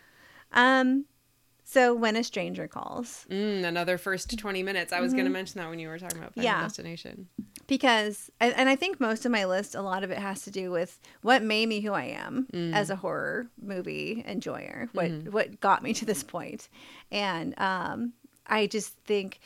So When a Stranger Calls. Another first 20 minutes. I was going to mention that when you were talking about Final Destination. Because, and I think most of my list, a lot of it has to do with what made me who I am as a horror movie enjoyer, what got me to this point. And I just think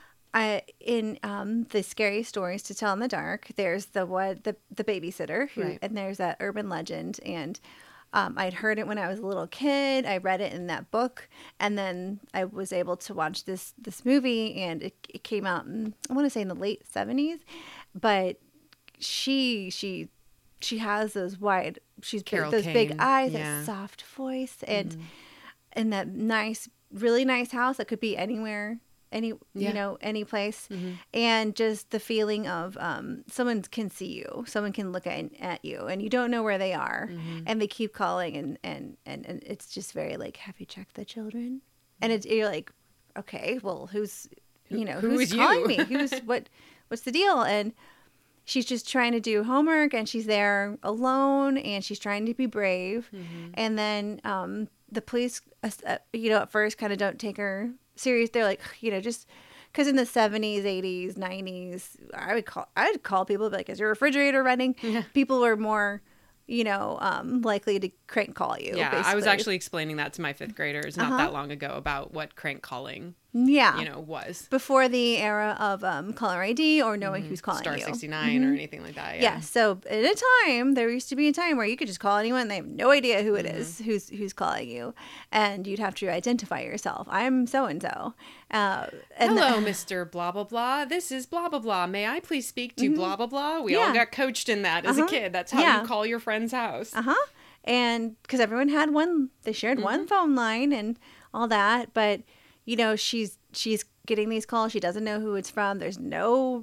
in the Scary Stories to Tell in the Dark, there's the babysitter, and there's that urban legend. And I'd heard it when I was a little kid. I read it in that book, and then I was able to watch this movie, and it came out in, I want to say in the late 70s. But she has those those Kane. big eyes, Yeah. that soft voice, and that really nice house that could be anywhere. Any place, and just the feeling of someone can see you, someone can look at you, and you don't know where they are, and they keep calling, and it's just very like, have you checked the children? And you're like, okay, well, who's calling me? What's the deal? And she's just trying to do homework, and she's there alone, and she's trying to be brave, and then the police, at first kind of don't take her serious. They're like, just because in the 70s, 80s, 90s, I'd call people and be like, is your refrigerator running? Yeah. People were more, likely to crank call you. Yeah, basically. I was actually explaining that to my fifth graders not that long ago about what crank calling was. Before the era of caller ID or knowing who's calling Star you. 69 or anything like that. Yeah. So in a time, there used to be a time where you could just call anyone and they have no idea who it is, who's calling you. And you'd have to identify yourself. I'm so-and-so. Hello, Mr. Blah, blah, blah. This is blah, blah, blah. May I please speak to blah, blah, blah? We all got coached in that as a kid. That's how you call your friend's house. And because everyone had they shared one phone line and all that. But, she's getting these calls. She doesn't know who it's from. There's no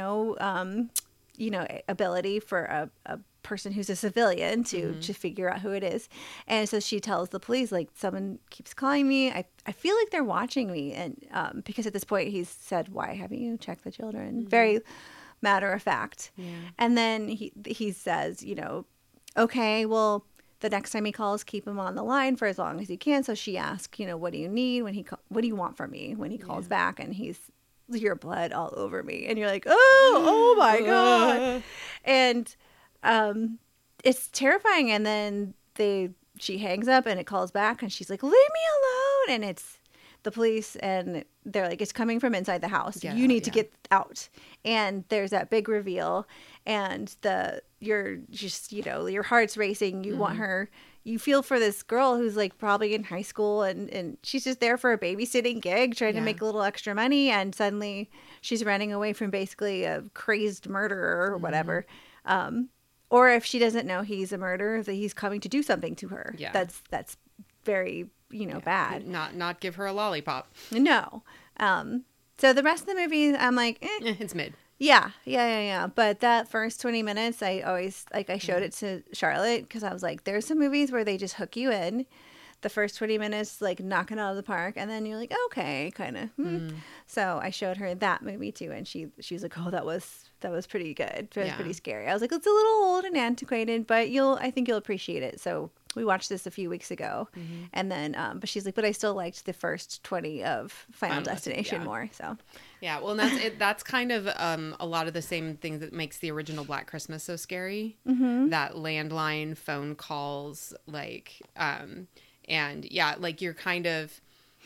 ability for a person who's a civilian to figure out who it is. And so she tells the police, like, someone keeps calling me. I feel like they're watching me. And because at this point he's said, why haven't you checked the children? Very matter of fact. Yeah. And then he says, okay, well, the next time he calls, keep him on the line for as long as you can. So she asks, what do you need what do you want from me when he calls back? And he's, your blood all over me. And you're like, oh my God. And it's terrifying. And then she hangs up and it calls back and she's like, leave me alone. And it's the police and they're like, it's coming from inside the house. You need to get out. And there's that big reveal and you're just, your heart's racing. You want her, you feel for this girl who's like probably in high school and she's just there for a babysitting gig, trying to make a little extra money. And suddenly she's running away from basically a crazed murderer or whatever. Or if she doesn't know he's a murderer, that he's coming to do something to her. Yeah. That's very, bad. Not give her a lollipop. No. So the rest of the movie, I'm like, it's mid. Yeah. But that first 20 minutes, I always, I showed it to Charlotte because I was like, there's some movies where they just hook you in. The first 20 minutes, like, knock it out of the park. And then you're like, okay, kind of. So I showed her that movie too. And she was like, oh, that was pretty good. It was pretty scary. I was like, it's a little old and antiquated, but I think you'll appreciate it. So we watched this a few weeks ago. And then, but she's like, but I still liked the first 20 of Final Destination more. So. Yeah, well, and that's kind of a lot of the same things that makes the original Black Christmas so scary. That landline phone calls, like, and yeah, like you're kind of,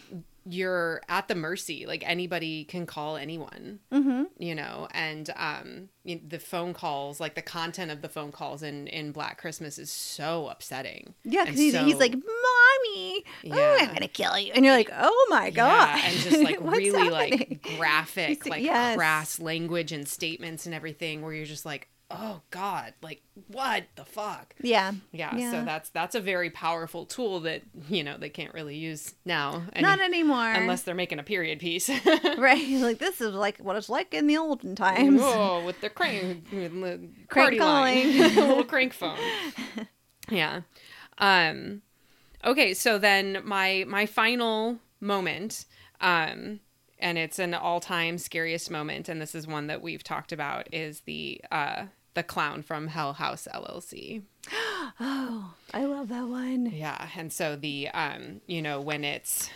you're at the mercy. Like anybody can call anyone, you know, and the phone calls, like the content of the phone calls in Black Christmas is so upsetting. Yeah, because he's like, "Mommy, oh, I'm gonna kill you," and you're like, "Oh my god!" Yeah, and just like really happening? like graphic, like Yes. crass language and statements and everything, where you're just like, oh God, like what the fuck? Yeah. Yeah. So that's a very powerful tool that, you know, they can't really use now. Not anymore. Unless they're making a period piece. Right. Like, this is like what it's like in the olden times. Oh, with the crank Crank calling. little crank phone. Yeah. Okay, so then my final moment, and it's an all-time scariest moment, and this is one that we've talked about, is the clown from Hell House LLC. Oh, I love that one. Yeah, and so the you know, when it's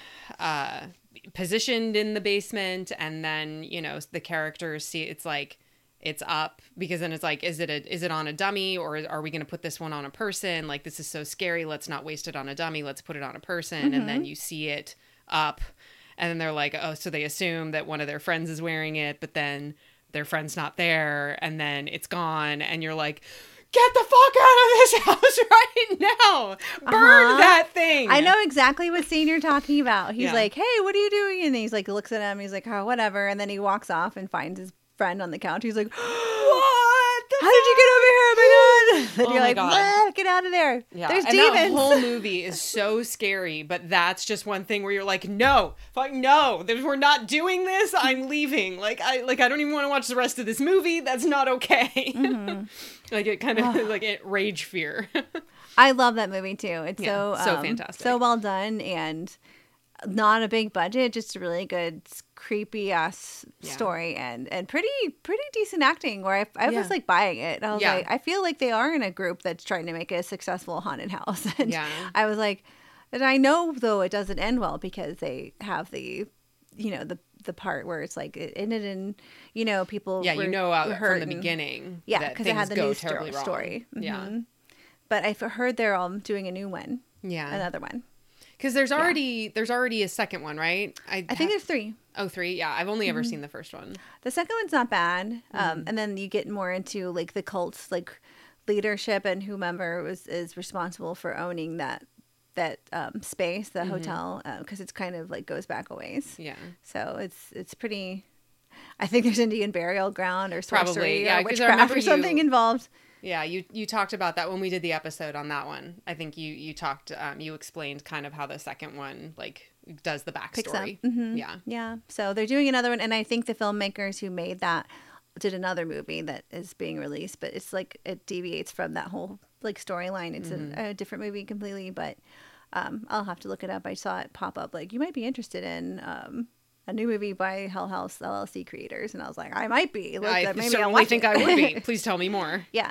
positioned in the basement, and then, you know, the characters see it's like it's up, because then it's like, is it on a dummy, or are we going to put this one on a person? Like, this is so scary, let's not waste it on a dummy, let's put it on a person. And then you see it up, and then they're like, oh, so they assume that one of their friends is wearing it, but then their friend's not there, and then it's gone, and you're like, get the fuck out of this house right now! Burn that thing! I know exactly what scene you're talking about. He's Yeah. like, "Hey, what are you doing?" And he's like, looks at him. He's like, "Oh, whatever." And then he walks off and finds his friend on the couch. He's like, What? How did you get over here? Oh my god! Then Oh you're my like, God. "Ah, get out of there. Yeah, There's and demons." that whole movie is so scary, but that's just one thing where you're like, no, fuck no, we're not doing this. I'm leaving. Like I don't even want to watch the rest of this movie. That's not okay. Like it kind of like it rage fear. I love that movie too. It's Yeah, so so fantastic. so well done, and not a big budget, just a really good creepy ass story, and pretty decent acting. Where I was like buying it. I was like, I feel like they are in a group that's trying to make a successful haunted house. And I was like, and I know though it doesn't end well, because they have the, you know, the part where it's like it ended in, you know, people Yeah, were, you know out were from hurt the and- beginning. Yeah, that because it had the things go news terribly wrong. story. Yeah. Mhm. But I've heard they're all doing a new one. Yeah. Another one. Because there's already a second one, right? I think there's 3. Oh, 3? Yeah, I've only ever seen the first one. The second one's not bad. And then you get more into like the cult's like leadership and whomever is responsible for owning that space, the hotel, because it's kind of like goes back a ways. Yeah. So it's pretty. I think there's Indian burial ground or sorcery Probably, yeah, or 'cause I witchcraft remember or something involved. Yeah, you talked about that when we did the episode on that one. I think you talked, you explained kind of how the second one like does the Picks up. backstory. Mhm. Yeah. Yeah. So they're doing another one, and I think the filmmakers who made that did another movie that is being released, but it's like it deviates from that whole like storyline. It's a different movie completely, but I'll have to look it up. I saw it pop up like, you might be interested in a new movie by Hell House LLC creators, and I was like, I might be. I Maybe I'll certainly watch think it. I would be. Please tell me more. Yeah.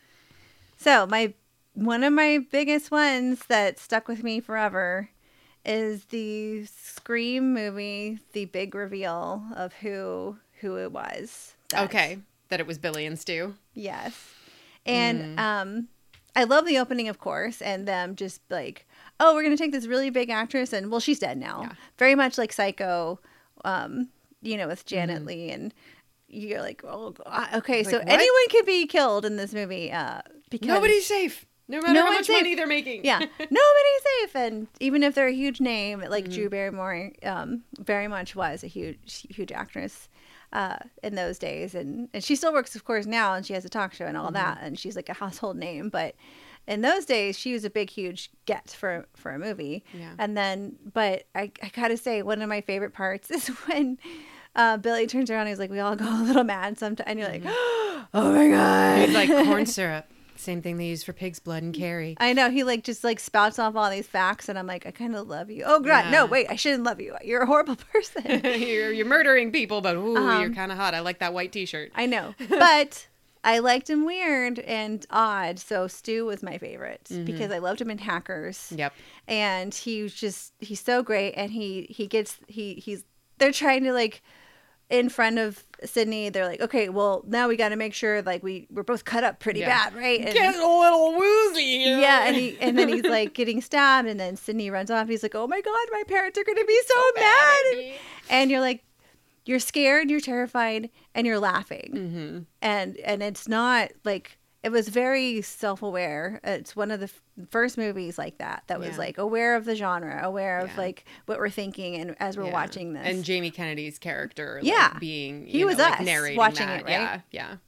So one of my biggest ones that stuck with me forever is the Scream movie, the big reveal of who it was. Okay, that it was Billy and Stu. Yes. And I love the opening, of course, and them just like, oh, we're going to take this really big actress, and well, she's dead now. Yeah. Very much like Psycho, you know, with Janet Leigh, and you're like, oh, God. Okay, so what? anyone can be killed in this movie because Nobody's safe, no matter No how one's much safe. money they're making. yeah, nobody's safe. And even if they're a huge name, like Drew Barrymore, very much was a huge actress in those days, and she still works, of course, now, and she has a talk show and all that, and she's like a household name. But in those days, she was a huge get for a movie. Yeah. And then, but I gotta say, one of my favorite parts is when Billy turns around and he's like, we all go a little mad sometimes, and you're like, oh my God. It's like corn syrup. Same thing they use for pig's blood and carry. I know, he like just like spouts off all these facts, and I'm like, I kind of love you. Oh God, no, wait, I shouldn't love you. You're a horrible person. you're murdering people, but ooh, you're kind of hot. I like that white T-shirt. I know, but I liked him weird and odd. So Stu was my favorite because I loved him in Hackers. Yep. And he's so great, and he's they're trying to like in front of Sydney, they're like, okay, well, now we got to make sure like we're both cut up pretty bad, right? And, get a little woozy. Yeah, and then he's like getting stabbed, and then Sydney runs off. He's like, oh my God, my parents are going to be so mad. And you're like, you're scared, you're terrified, and you're laughing. Mm-hmm. And it's not like, it was very self-aware. It's one of the first movies like that was like aware of the genre, aware of like what we're thinking, and as we're watching this. And Jamie Kennedy's character, like, being he was like us narrating watching that. it, right? Yeah.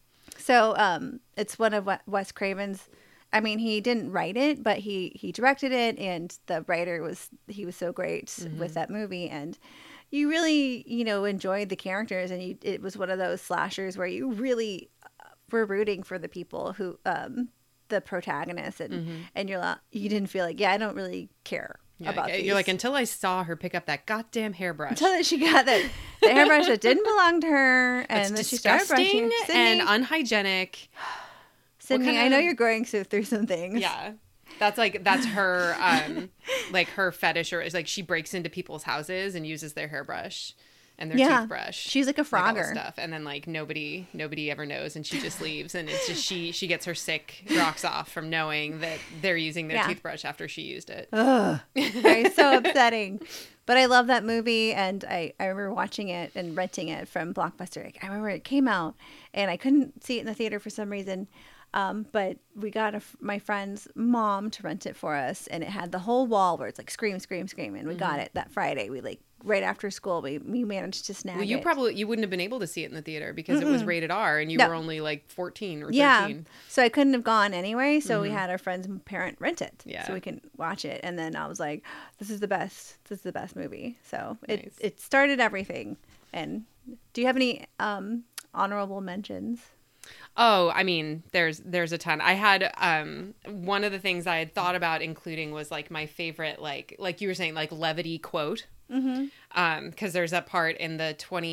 So it's one of Wes Craven's. I mean, he didn't write it, but he directed it, and the writer was so great with that movie, and you really enjoyed the characters, and it was one of those slashers where you really were rooting for the people who the protagonists, and you didn't feel like, I don't really care about these. You're like, until I saw her pick up that goddamn hairbrush. Until she got the hairbrush that didn't belong to her, and then she started brushing and unhygienic. Sydney, I know you're going through some things. Yeah. That's her like her fetish, or is like she breaks into people's houses and uses their hairbrush and their toothbrush. She's like a Frogger. Stuff. And then like nobody ever knows, and she just leaves, and it's just she gets her sick rocks off from knowing that they're using their toothbrush after she used it. Ugh. It's so upsetting. But I love that movie, and I remember watching it and renting it from Blockbuster. I remember it came out, and I couldn't see it in the theater for some reason. But we got my friend's mom to rent it for us, and it had the whole wall where it's like scream, scream, scream, and we got it that Friday. We like right after school, we managed to snag it. Well, you wouldn't have been able to see it in the theater because it was rated R, and you were only like 14 or 13. Yeah, so I couldn't have gone anyway. So we had our friend's parent rent it, yeah, so we can watch it. And then I was like, "This is the best. This is the best movie." So nice. it started everything. And do you have any honorable mentions? Oh, I mean, there's a ton. I had one of the things I had thought about including was like my favorite, like you were saying, like levity quote. Because there's that part in the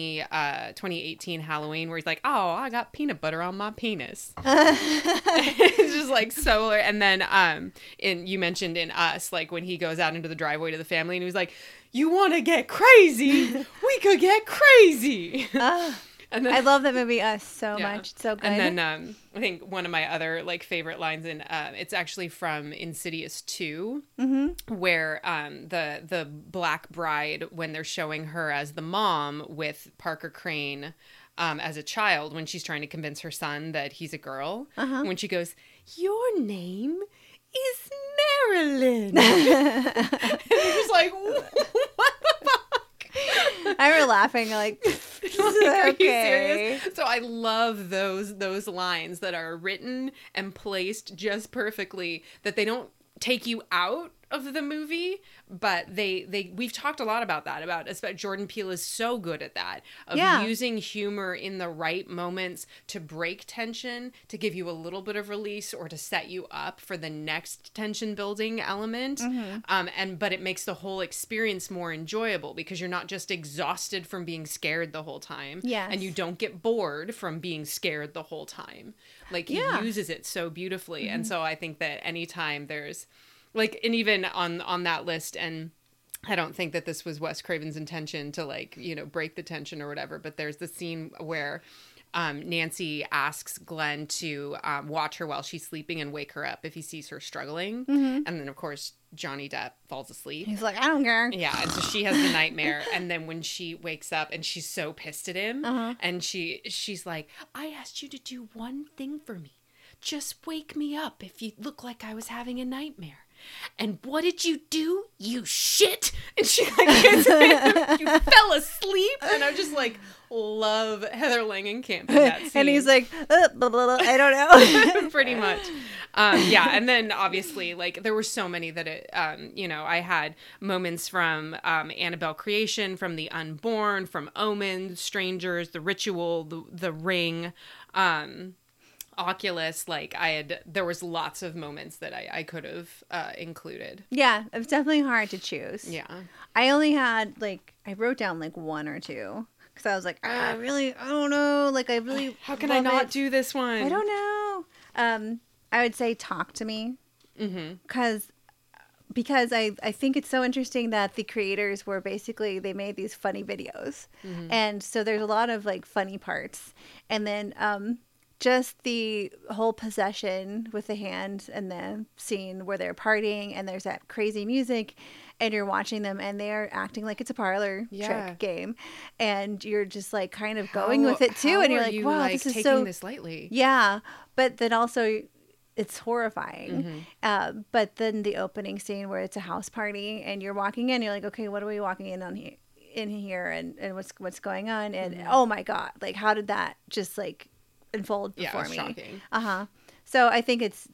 2018 Halloween where he's like, "Oh, I got peanut butter on my penis." It's just like so. And then you mentioned in Us, like when he goes out into the driveway to the family and he was like, "You want to get crazy? We could get crazy." And then, I love that movie Us so much. It's so good. And then I think one of my other like favorite lines in it's actually from Insidious 2, where the black bride, when they're showing her as the mom with Parker Crane as a child, when she's trying to convince her son that he's a girl, when she goes, "Your name is Marilyn." And you're just like, what the fuck? I remember laughing like, are you serious? So I love those lines that are written and placed just perfectly, that they don't take you out of the movie, but we've talked a lot about that, about Jordan Peele is so good at that, of using humor in the right moments to break tension, to give you a little bit of release, or to set you up for the next tension building element. But it makes the whole experience more enjoyable because you're not just exhausted from being scared the whole time, and you don't get bored from being scared the whole time. Like he uses it so beautifully. And so I think that anytime there's like, and even on that list, and I don't think that this was Wes Craven's intention to like, break the tension or whatever, but there's the scene where Nancy asks Glenn to watch her while she's sleeping and wake her up if he sees her struggling. And then, of course, Johnny Depp falls asleep. He's like, "I don't care." Yeah, and so she has the nightmare. And then when she wakes up and she's so pissed at him, and she's like, "I asked you to do one thing for me. Just wake me up if you look like I was having a nightmare. And what did you do? You shit." And she like gets in, "You fell asleep." And I just like love Heather Langenkamp in that scene. And he's like, blah, blah, blah, I don't know. Pretty much. And then obviously like there were so many that I had moments from Annabelle Creation, from The Unborn, from Omen, Strangers, The Ritual, The Ring, Oculus. Like there was lots of moments that I could have included. Yeah, it's definitely hard to choose. Yeah, I only had I wrote down like one or two because I was like, I don't know. Like I really, how can I not do this one? I don't know. I would say Talk to Me, because because I think it's so interesting that the creators were basically, they made these funny videos. Mm-hmm. And so there's a lot of like funny parts. And then just the whole possession with the hand and the scene where they're partying and there's that crazy music and you're watching them and they're acting like it's a parlor trick game. And you're just like kind of going with it too. And you're like, wow, this is taking so this lightly. Yeah. But then also it's horrifying. Mm-hmm. But then the opening scene where it's a house party and you're walking in, you're like, okay, what are we walking in here and what's going on? And oh my God, like how did that just like unfold before me? Shocking. So I think it's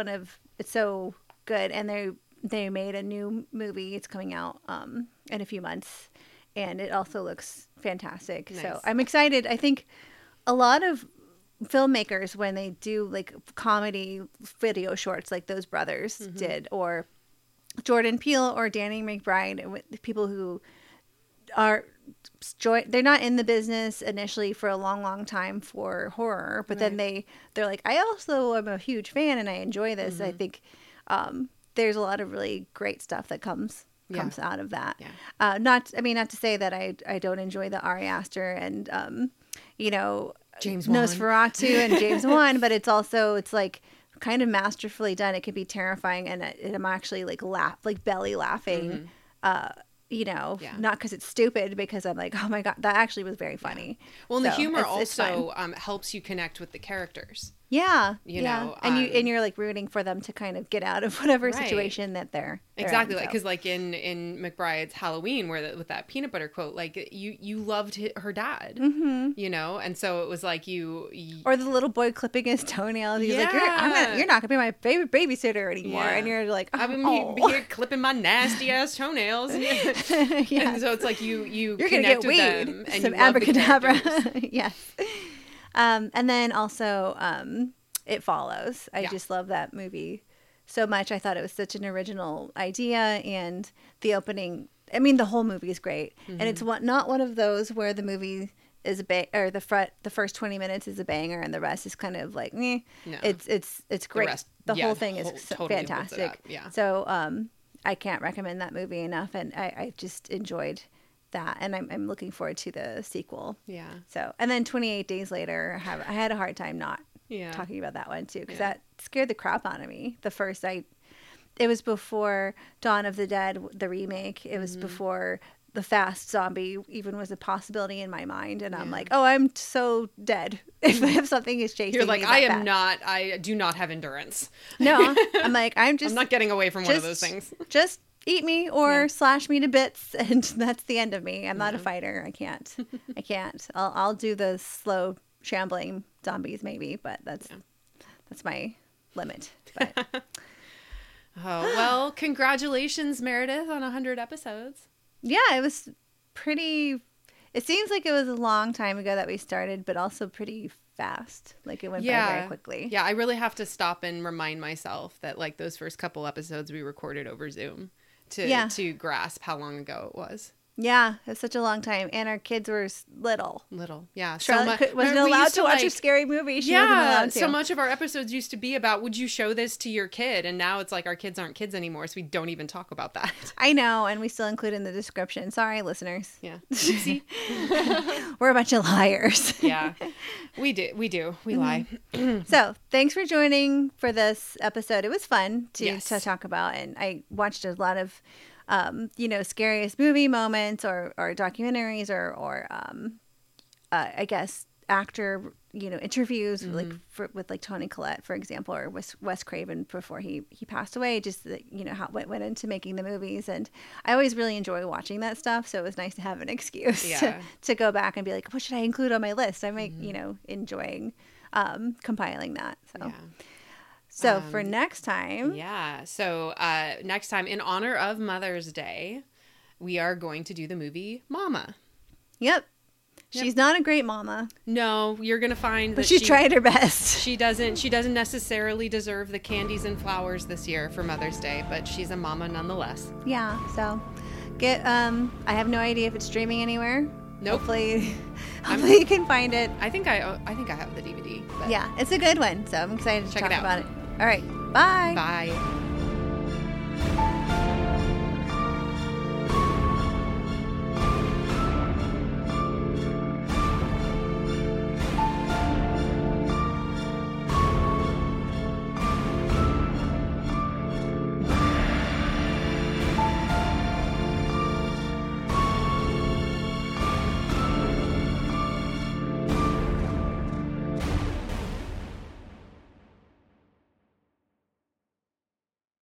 so good. And they made a new movie. It's coming out in a few months and it also looks fantastic. Nice. So I'm excited. I think a lot of filmmakers, when they do like comedy video shorts like those brothers did, or Jordan Peele or Danny McBride, people who are they're not in the business initially for a long time for horror, but then they're like, I also am a huge fan and I enjoy this. I think there's a lot of really great stuff that comes out of that. Not to say that I don't enjoy the Ari Aster and James Wan. Nosferatu and James Wan, but it's like kind of masterfully done. It can be terrifying, and I'm actually like belly laughing. Not because it's stupid, because I'm like, oh my God, that actually was very funny. Well, and the humor also helps you connect with the characters. Yeah, you know, and you're like rooting for them to kind of get out of whatever situation that they're exactly in, because like in McBride's Halloween, where with that peanut butter quote, like you loved her dad, and so it was like you or the little boy clipping his toenails. He's like, you're not gonna be my favorite babysitter anymore, and you're like, I've been here clipping my nasty ass toenails, and so it's like you're gonna get with weed, them and some you love abracadabra, the yes. And then also, It Follows. I just love that movie so much. I thought it was such an original idea, and the opening, the whole movie is great. And it's not one of those where the movie is the first 20 minutes is a banger and the rest is kind of like, No. It's great. The whole thing is totally fantastic. Yeah. So, I can't recommend that movie enough. And I just enjoyed that, and I'm looking forward to the sequel. Yeah. So, and then 28 Days Later, I had a hard time not talking about that one too, because that scared the crap out of me. It was before Dawn of the Dead, the remake. It was before the Fast Zombie even was a possibility in my mind, and I'm like, oh, I'm so dead if something is chasing me. You're like, I do not have endurance. No, I'm like, I'm not getting away from one of those things. Just eat me or slash me to bits, and that's the end of me. I'm not a fighter. I can't. I'll do the slow shambling zombies maybe, but that's my limit. But oh, well, congratulations, Meredith, on 100 episodes. Yeah, it was pretty. It seems like it was a long time ago that we started, but also pretty fast. Like it went by very quickly. Yeah, I really have to stop and remind myself that like those first couple episodes we recorded over Zoom to grasp how long ago it was. Yeah, it was such a long time, and our kids were little. Yeah. Charlotte wasn't allowed to watch a scary movie. She wasn't allowed to. So much of our episodes used to be about, would you show this to your kid? And now it's like our kids aren't kids anymore, so we don't even talk about that. I know, and we still include in the description. Sorry, listeners. Yeah. We're a bunch of liars. Yeah, we do. We lie. So thanks for joining for this episode. It was fun to talk about, and I watched a lot of scariest movie moments or documentaries or I guess actor, interviews with Toni Collette, for example, or Wes Craven before he passed away, just how it went into making the movies. And I always really enjoy watching that stuff. So it was nice to have an excuse to go back and be like, what should I include on my list? I'm enjoying compiling that. So. Yeah. So for next time. Yeah. So next time, in honor of Mother's Day, we are going to do the movie Mama. Yep. She's not a great mama. No, you're going to find that she tried her best. She doesn't necessarily deserve the candies and flowers this year for Mother's Day, but she's a mama nonetheless. Yeah. So I have no idea if it's streaming anywhere. Nope. Hopefully you can find it. I think I have the DVD. Yeah, it's a good one. So I'm excited to talk about it. All right. Bye. Bye.